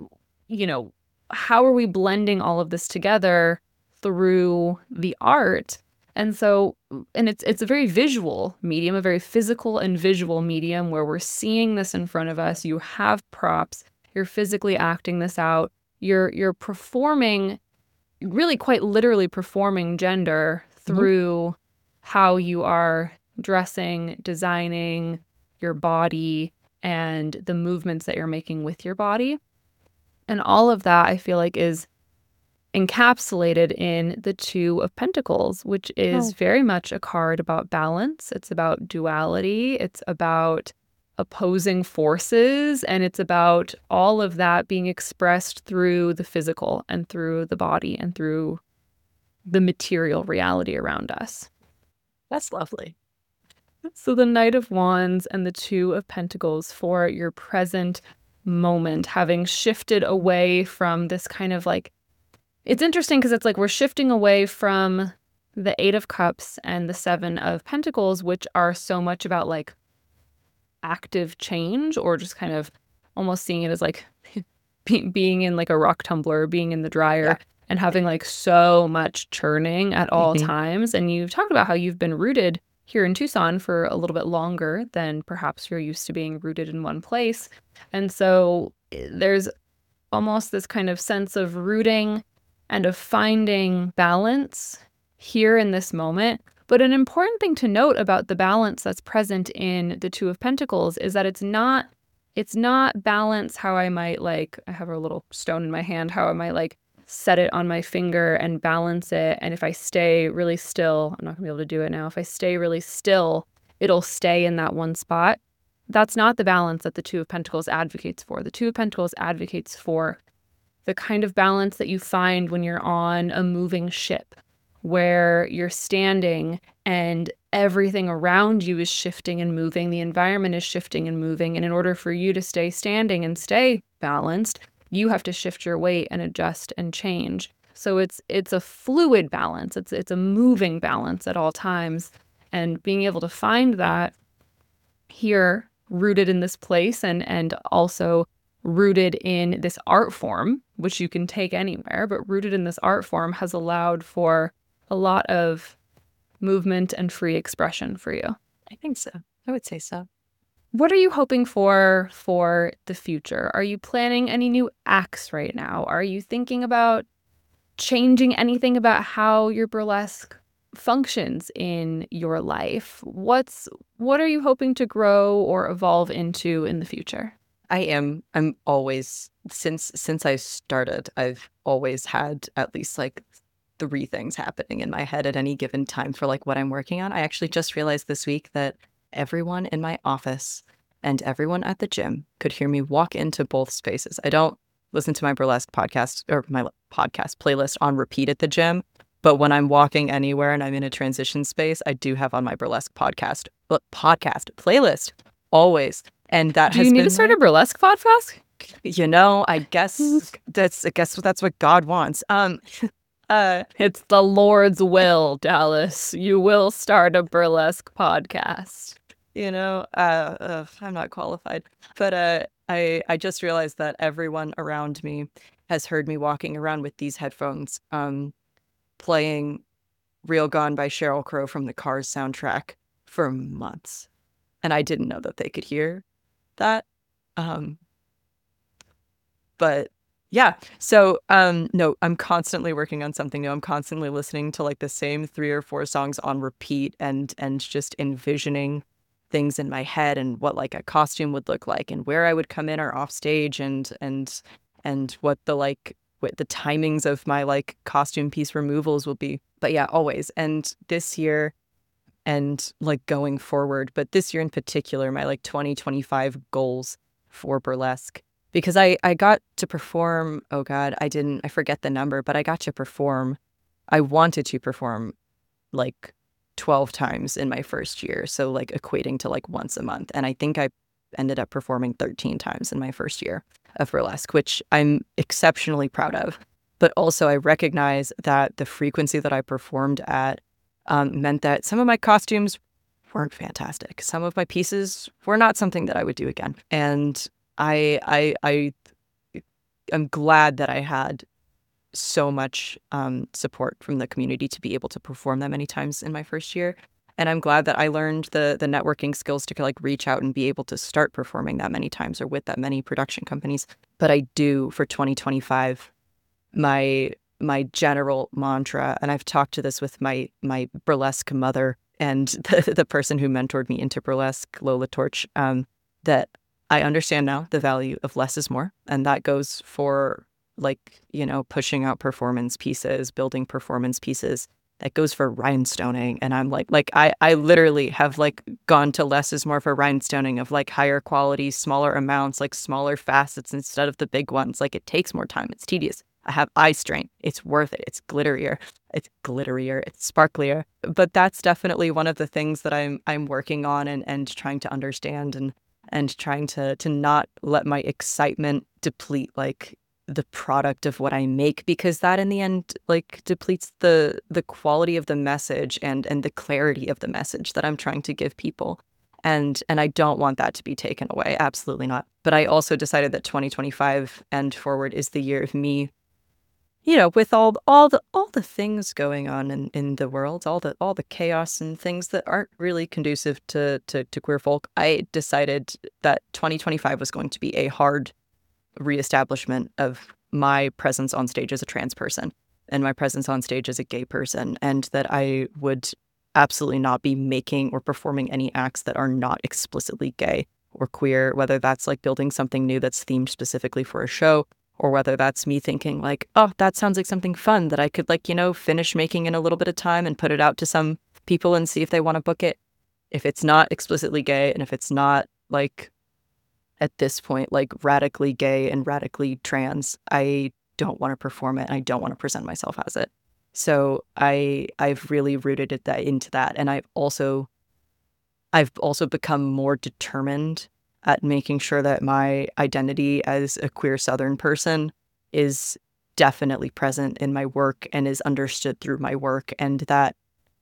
how are we blending all of this together through the art? And so, and it's a very visual medium, a very physical and visual medium where we're seeing this in front of us. You have props, you're physically acting this out. You're performing, really quite literally performing gender through how you are dressing, designing your body, and the movements that you're making with your body. And all of that, I feel like, is encapsulated in the Two of Pentacles, which is very much a card about balance. It's about duality. It's about opposing forces. And it's about all of that being expressed through the physical and through the body and through the material reality around us. That's lovely. So the Knight of Wands and the Two of Pentacles for your present moment, having shifted away from this kind of like, it's interesting because it's like we're shifting away from the Eight of Cups and the Seven of Pentacles, which are so much about like active change, or just kind of almost seeing it as like being in like a rock tumbler, being in the dryer, and having like so much churning at all times. And you've talked about how you've been rooted here in Tucson for a little bit longer than perhaps you're used to being rooted in one place. And so there's almost this kind of sense of rooting and of finding balance here in this moment. But an important thing to note about the balance that's present in the Two of Pentacles is that it's not balance how I might like, I have a little stone in my hand, how I might like set it on my finger and balance it. And if I stay really still, I'm not gonna be able to do it now. If I stay really still, it'll stay in that one spot. That's not the balance that the Two of Pentacles advocates for. The Two of Pentacles advocates for the kind of balance that you find when you're on a moving ship, where you're standing and everything around you is shifting and moving. The environment is shifting and moving. And in order for you to stay standing and stay balanced, you have to shift your weight and adjust and change. So it's a fluid balance. It's a moving balance at all times. And being able to find that here, rooted in this place, and also rooted in this art form, which you can take anywhere, but rooted in this art form has allowed for a lot of movement and free expression for you. I think so. I would say so. What are you hoping for the future? Are you planning any new acts right now? Are you thinking about changing anything about how your burlesque functions in your life? What are you hoping to grow or evolve into in the future? I'm always, since I started, I've always had at least like 3 things happening in my head at any given time for like what I'm working on. I actually just realized this week that everyone in my office and everyone at the gym could hear me walk into both spaces. I don't listen to my burlesque podcast or my podcast playlist on repeat at the gym, but when I'm walking anywhere and I'm in a transition space, I do have on my burlesque podcast playlist always. And that Do you need to start a burlesque podcast? I guess that's what God wants. It's the Lord's will, Dallas. You will start a burlesque podcast. I'm not qualified, but I just realized that everyone around me has heard me walking around with these headphones, playing "Real Gone" by Sheryl Crow from the Cars soundtrack for months, and I didn't know that they could hear that. But yeah, so no, I'm constantly working on something new. I'm constantly listening to like the same 3 or 4 songs on repeat and just envisioning things in my head and what like a costume would look like and where I would come in or off stage and what the timings of my like costume piece removals will be. But yeah, always. And this year and like going forward, but this year in particular, my like 2025 goals for burlesque, because I got to perform, oh God, I forget the number, but I wanted to perform like 12 times in my first year. So like equating to like once a month. And I think I ended up performing 13 times in my first year of burlesque, which I'm exceptionally proud of. But also, I recognize that the frequency that I performed at meant that some of my costumes weren't fantastic. Some of my pieces were not something that I would do again. And I am glad that I had so much support from the community to be able to perform that many times in my first year. And I'm glad that I learned the networking skills to like reach out and be able to start performing that many times or with that many production companies. But I do, for 2025, my general mantra, and I've talked to this with my burlesque mother and the person who mentored me into burlesque, Lola Torch, that I understand now the value of less is more. And that goes for like, pushing out performance pieces, building performance pieces. That goes for rhinestoning. And I'm like I literally have like gone to less is more for rhinestoning of like higher quality, smaller amounts, like smaller facets instead of the big ones. Like it takes more time. It's tedious. I have eye strain. It's worth it. It's glitterier. It's sparklier. But that's definitely one of the things that I'm working on and trying to understand and trying to not let my excitement deplete like the product of what I make, because that in the end like depletes the quality of the message and the clarity of the message that I'm trying to give people. And I don't want that to be taken away. Absolutely not. But I also decided that 2025 and forward is the year of me, with all the things going on in the world, all the chaos and things that aren't really conducive to queer folk. I decided that 2025 was going to be a hard reestablishment of my presence on stage as a trans person and my presence on stage as a gay person, and that I would absolutely not be making or performing any acts that are not explicitly gay or queer, whether that's like building something new that's themed specifically for a show, or whether that's me thinking like, oh, that sounds like something fun that I could like, finish making in a little bit of time and put it out to some people and see if they want to book it. If it's not explicitly gay and if it's not like at this point, like radically gay and radically trans, I don't want to perform it. And I don't want to present myself as it. So I've really rooted into that. And I've also become more determined at making sure that my identity as a queer Southern person is definitely present in my work and is understood through my work, and that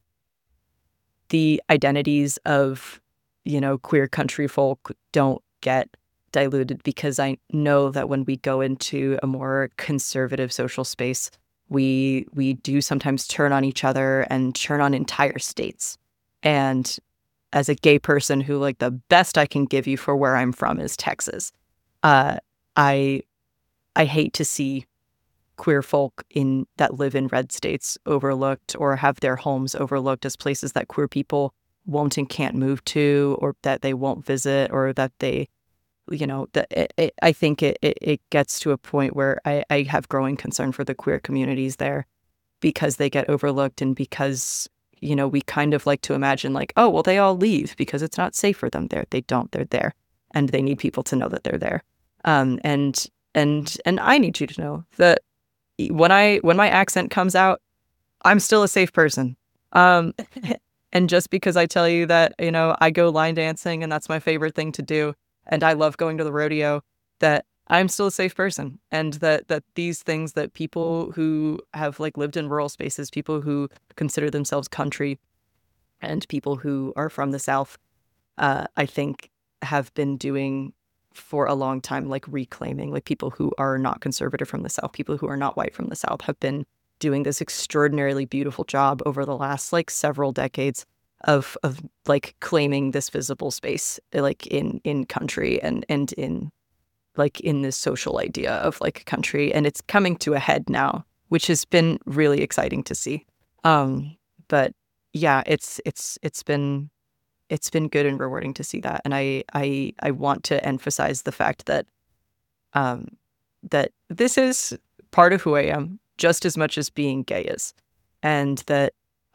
the identities of, queer country folk don't get diluted, because I know that when we go into a more conservative social space, we do sometimes turn on each other and turn on entire states. And as a gay person who like the best I can give you for where I'm from is Texas, I hate to see queer folk that live in red states overlooked or have their homes overlooked as places that queer people won't and can't move to, or that they won't visit, or that they, I think it gets to a point where I have growing concern for the queer communities there, because they get overlooked, and because, we kind of like to imagine like, oh, well, they all leave because it's not safe for them there. They don't. They're there, and they need people to know that they're there. And I need you to know that when my accent comes out, I'm still a safe person. And just because I tell you that, I go line dancing and that's my favorite thing to do, and I love going to the rodeo, that I'm still a safe person, and that these things that people who have like lived in rural spaces, people who consider themselves country, and people who are from the South, I think have been doing for a long time, like reclaiming, like people who are not conservative from the South, people who are not white from the South, have been doing this extraordinarily beautiful job over the last like several decades of like claiming this visible space, like in country and in like in this social idea of like country, and it's coming to a head now, which has been really exciting to see. But yeah, it's been good and rewarding to see that, and I want to emphasize the fact that that this is part of who I am just as much as being gay is, and that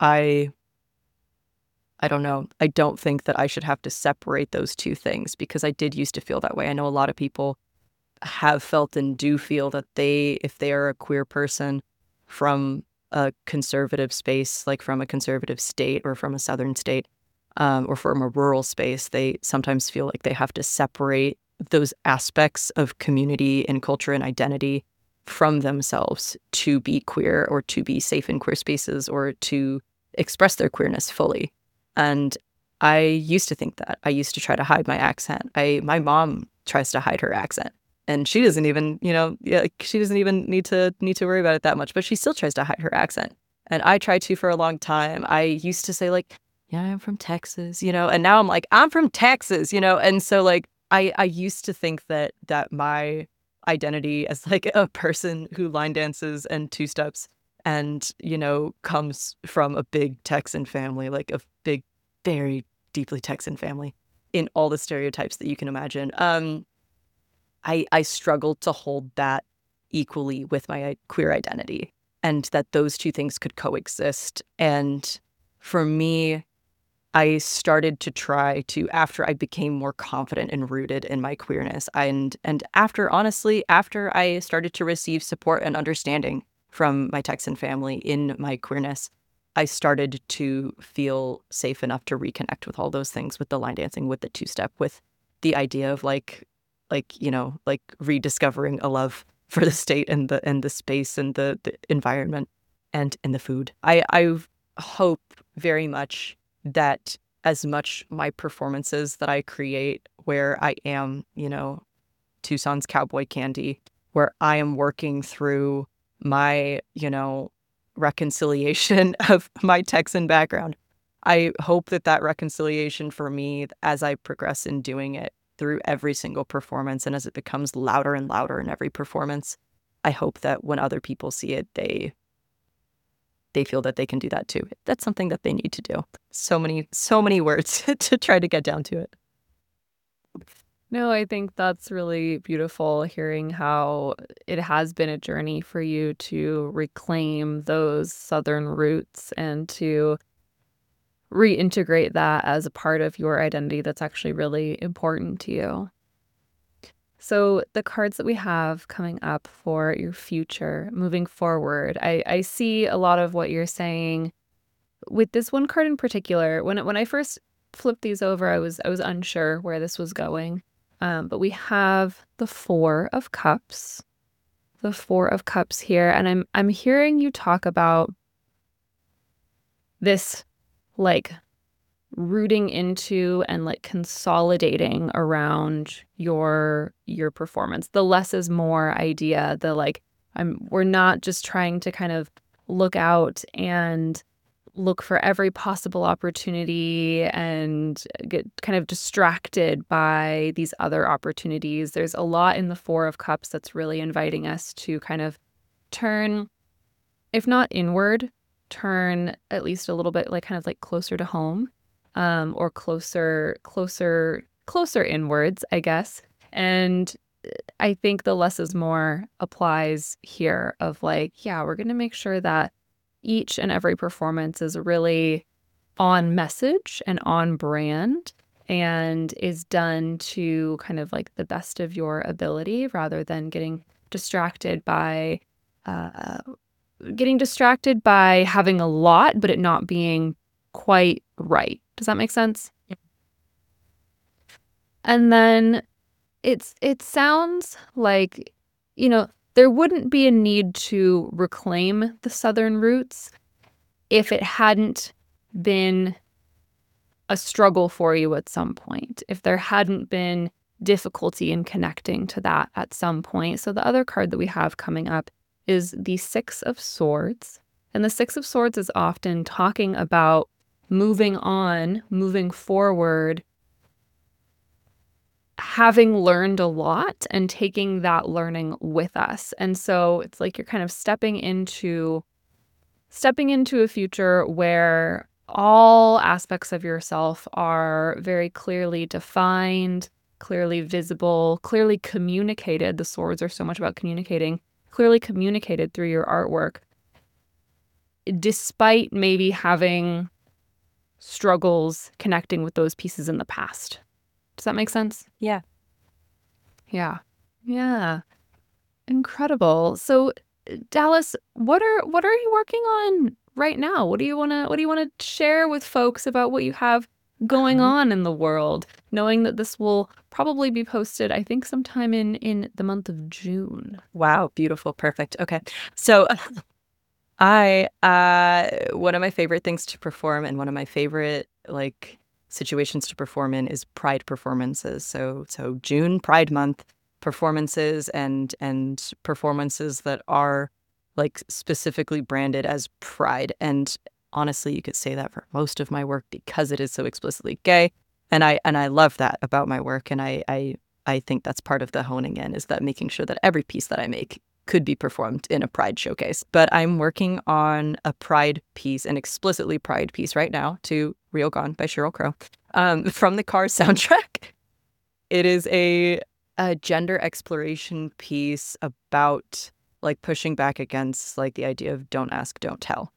I don't know. I don't think that I should have to separate those two things, because I did used to feel that way. I know a lot of people have felt and do feel that if they are a queer person from a conservative space, like from a conservative state or from a Southern state, or from a rural space, they sometimes feel like they have to separate those aspects of community and culture and identity from themselves to be queer or to be safe in queer spaces or to express their queerness fully. And I used to think that. I used to try to hide my accent. My mom tries to hide her accent. And she doesn't even, she doesn't even need to worry about it that much, but she still tries to hide her accent. And I tried to for a long time. I used to say like, yeah, I'm from Texas, and now I'm like, I'm from Texas, and so like I used to think that my identity as like a person who line dances and two steps and comes from a big Texan family, like a big, very deeply Texan family in all the stereotypes that you can imagine. I struggled to hold that equally with my queer identity, and that those two things could coexist. And for me, I started to try to, after I became more confident and rooted in my queerness, and after I started to receive support and understanding from my Texan family in my queerness, I started to feel safe enough to reconnect with all those things, with the line dancing, with the two-step, with the idea of like rediscovering a love for the state and the space and the environment and in the food. I hope very much that as much my performances that I create where I am, Tucson's cowboy candy, where I am working through my, reconciliation of my Texan background. I hope that reconciliation for me, as I progress in doing it through every single performance and as it becomes louder and louder in every performance, I hope that when other people see it, they feel that they can do that too. That's something that they need to do. So many words to try to get down to it. No, I think that's really beautiful, hearing how it has been a journey for you to reclaim those Southern roots and to reintegrate that as a part of your identity that's actually really important to you. So the cards that we have coming up for your future moving forward, I see a lot of what you're saying. With this one card in particular, when I first flipped these over, I was unsure where this was going. But we have the Four of Cups. The Four of Cups here, and I'm hearing you talk about this like rooting into and like consolidating around your performance. The less is more idea, the like we're not just trying to kind of look out and look for every possible opportunity and get kind of distracted by these other opportunities. There's a lot in the Four of Cups that's really inviting us to kind of turn, if not inward, turn at least a little bit like kind of like closer to home, or closer inwards, I guess. And I think the less is more applies here of like, yeah, we're going to make sure that each and every performance is really on message and on brand and is done to kind of like the best of your ability, rather than getting distracted by having a lot but it not being quite right. Does that make sense? Yeah. And then it sounds like, there wouldn't be a need to reclaim the Southern roots if it hadn't been a struggle for you at some point, if there hadn't been difficulty in connecting to that at some point. So the other card that we have coming up is the Six of Swords. And the Six of Swords is often talking about moving on, moving forward, having learned a lot and taking that learning with us. And so it's like you're kind of stepping into a future where all aspects of yourself are very clearly defined, clearly visible, clearly communicated. The swords are so much about communicating, clearly communicated through your artwork, despite maybe having struggles connecting with those pieces in the past. Does that make sense? Yeah. Yeah. Yeah. Incredible. So, Dallas, what are you working on right now? What do you want to share with folks about what you have going on in the world, knowing that this will probably be posted, I think, sometime in the month of June. Wow, beautiful, perfect. Okay. So one of my favorite things to perform and one of my favorite like situations to perform in is Pride performances. So June, Pride Month performances and performances that are like specifically branded as Pride. And honestly, you could say that for most of my work because it is so explicitly gay. And I love that about my work. And I think that's part of the honing in, is that making sure that every piece that I make could be performed in a Pride showcase. But I'm working on a Pride piece, an explicitly Pride piece right now, to Real Gone by Sheryl Crow, from the Cars soundtrack. It is a gender exploration piece about like pushing back against like the idea of don't ask, don't tell.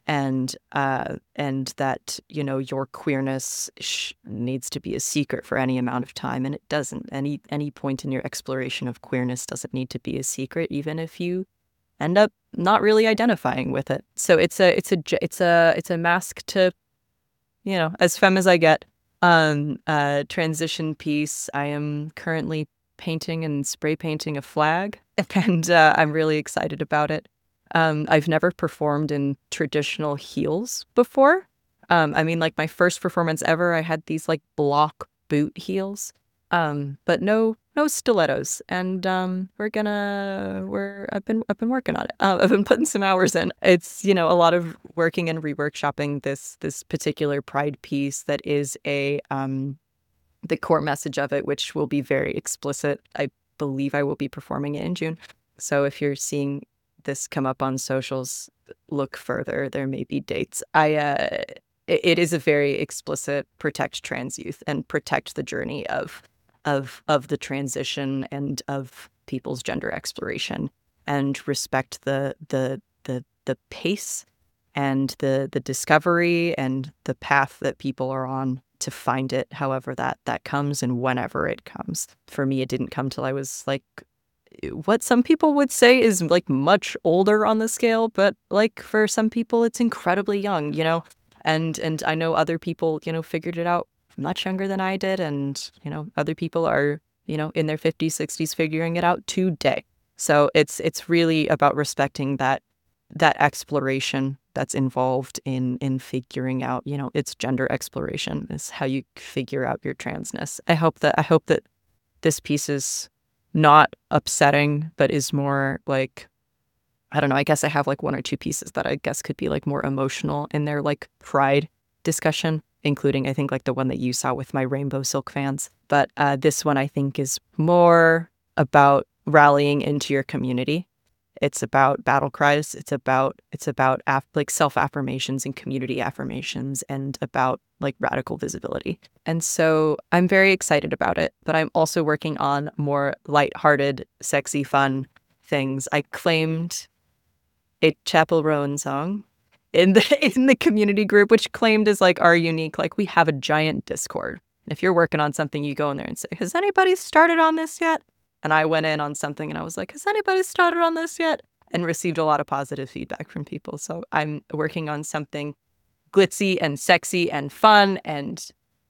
And that, you know, your queerness needs to be a secret for any amount of time, and it doesn't. Any point in your exploration of queerness doesn't need to be a secret, even if you end up not really identifying with it. So it's a mask to, you know, as femme as I get. Transition piece. I am currently painting and spray painting a flag, and I'm really excited about it. I've never performed in traditional heels before. I mean, like my first performance ever, I had these like block boot heels, but no stilettos. And I've been working on it. I've been putting some hours in. It's, you know, a lot of working and reworkshopping this particular Pride piece that is the core message of it, which will be very explicit. I believe I will be performing it in June. So if you're seeing this come up on socials, look further. There may be dates. It is a very explicit protect trans youth and protect the journey of the transition and of people's gender exploration, and respect the pace and the discovery and the path that people are on to find it, however that comes and whenever it comes. For me, it didn't come till I was like what some people would say is like much older on the scale, but like for some people it's incredibly young, you know. And I know other people, you know, figured it out much younger than I did, and you know, other people are, you know, in their 50s, 60s figuring it out today. So it's really about respecting that exploration that's involved in figuring out, you know, it's gender exploration is how you figure out your transness. I hope that this piece is not upsetting, but is more like, I don't know, I guess I have like one or two pieces that I guess could be like more emotional in their like Pride discussion, including I think like the one that you saw with my rainbow silk fans. But this one I think is more about rallying into your community. It's about battle cries. It's about like self-affirmations and community affirmations, and about like radical visibility. And so I'm very excited about it, but I'm also working on more lighthearted, sexy, fun things. I claimed a Chapel Rowan song in the community group, which claimed is like our unique, like we have a giant Discord. And if you're working on something, you go in there and say, has anybody started on this yet? And I went in on something and I was like, has anybody started on this yet? And received a lot of positive feedback from people. So I'm working on something glitzy and sexy and fun and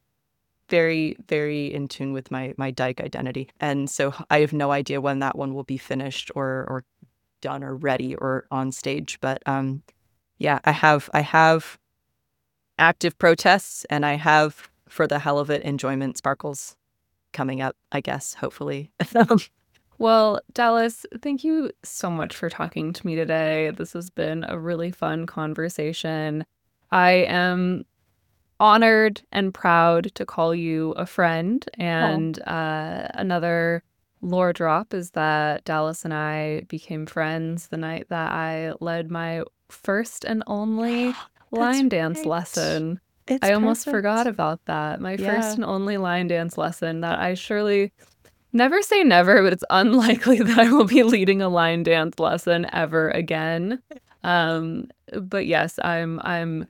very, very in tune with my dyke identity. And so I have no idea when that one will be finished or done or ready or on stage. But yeah, I have active protests, and I have, for the hell of it, enjoyment sparkles coming up, I guess, hopefully. Well, Dallas, thank you so much for talking to me today. This has been a really fun conversation. I am honored and proud to call you a friend. And another lore drop is that Dallas and I became friends the night that I led my first and only line dance lesson. I almost forgot about that. My first and only line dance lesson that I surely never say never, but it's unlikely that I will be leading a line dance lesson ever again. But yes, I'm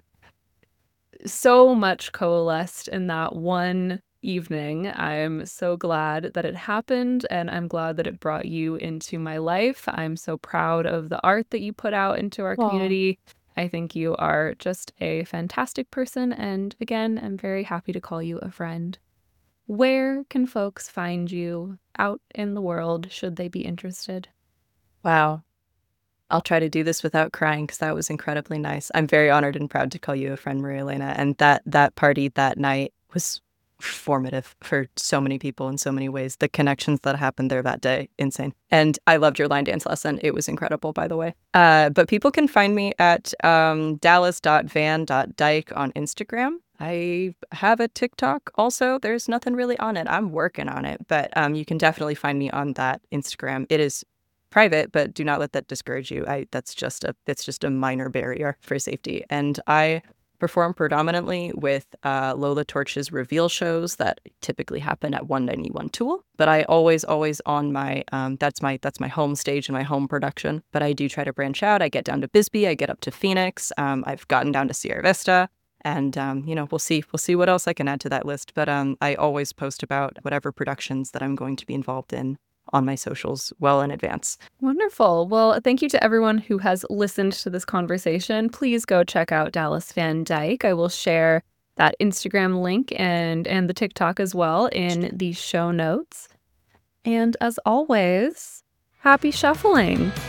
so much coalesced in that one evening. I'm so glad that it happened, and I'm glad that it brought you into my life. I'm so proud of the art that you put out into our community. I think you are just a fantastic person, and again, I'm very happy to call you a friend. Where can folks find you out in the world should they be interested? Wow. I'll try to do this without crying because that was incredibly nice. I'm very honored and proud to call you a friend, Maria Elena. And that party that night was formative for so many people in so many ways. The connections that happened there that day, insane. And I loved your line dance lesson. It was incredible, by the way. But people can find me at dallas.van.dyke on Instagram. I have a TikTok also. There's nothing really on it. I'm working on it, but you can definitely find me on that Instagram. It is private, but do not let that discourage you. It's just a minor barrier for safety. And I perform predominantly with Lola Torch's reveal shows that typically happen at 191 Tool. But I always on my that's my home stage and my home production. But I do try to branch out. I get down to Bisbee. I get up to Phoenix. I've gotten down to Sierra Vista. And, we'll see what else I can add to that list. But I always post about whatever productions that I'm going to be involved in on my socials well in advance. Wonderful. Well, thank you to everyone who has listened to this conversation. Please go check out Dallas Van Dyke. I will share that Instagram link and the TikTok as well in the show notes. And as always, happy shuffling.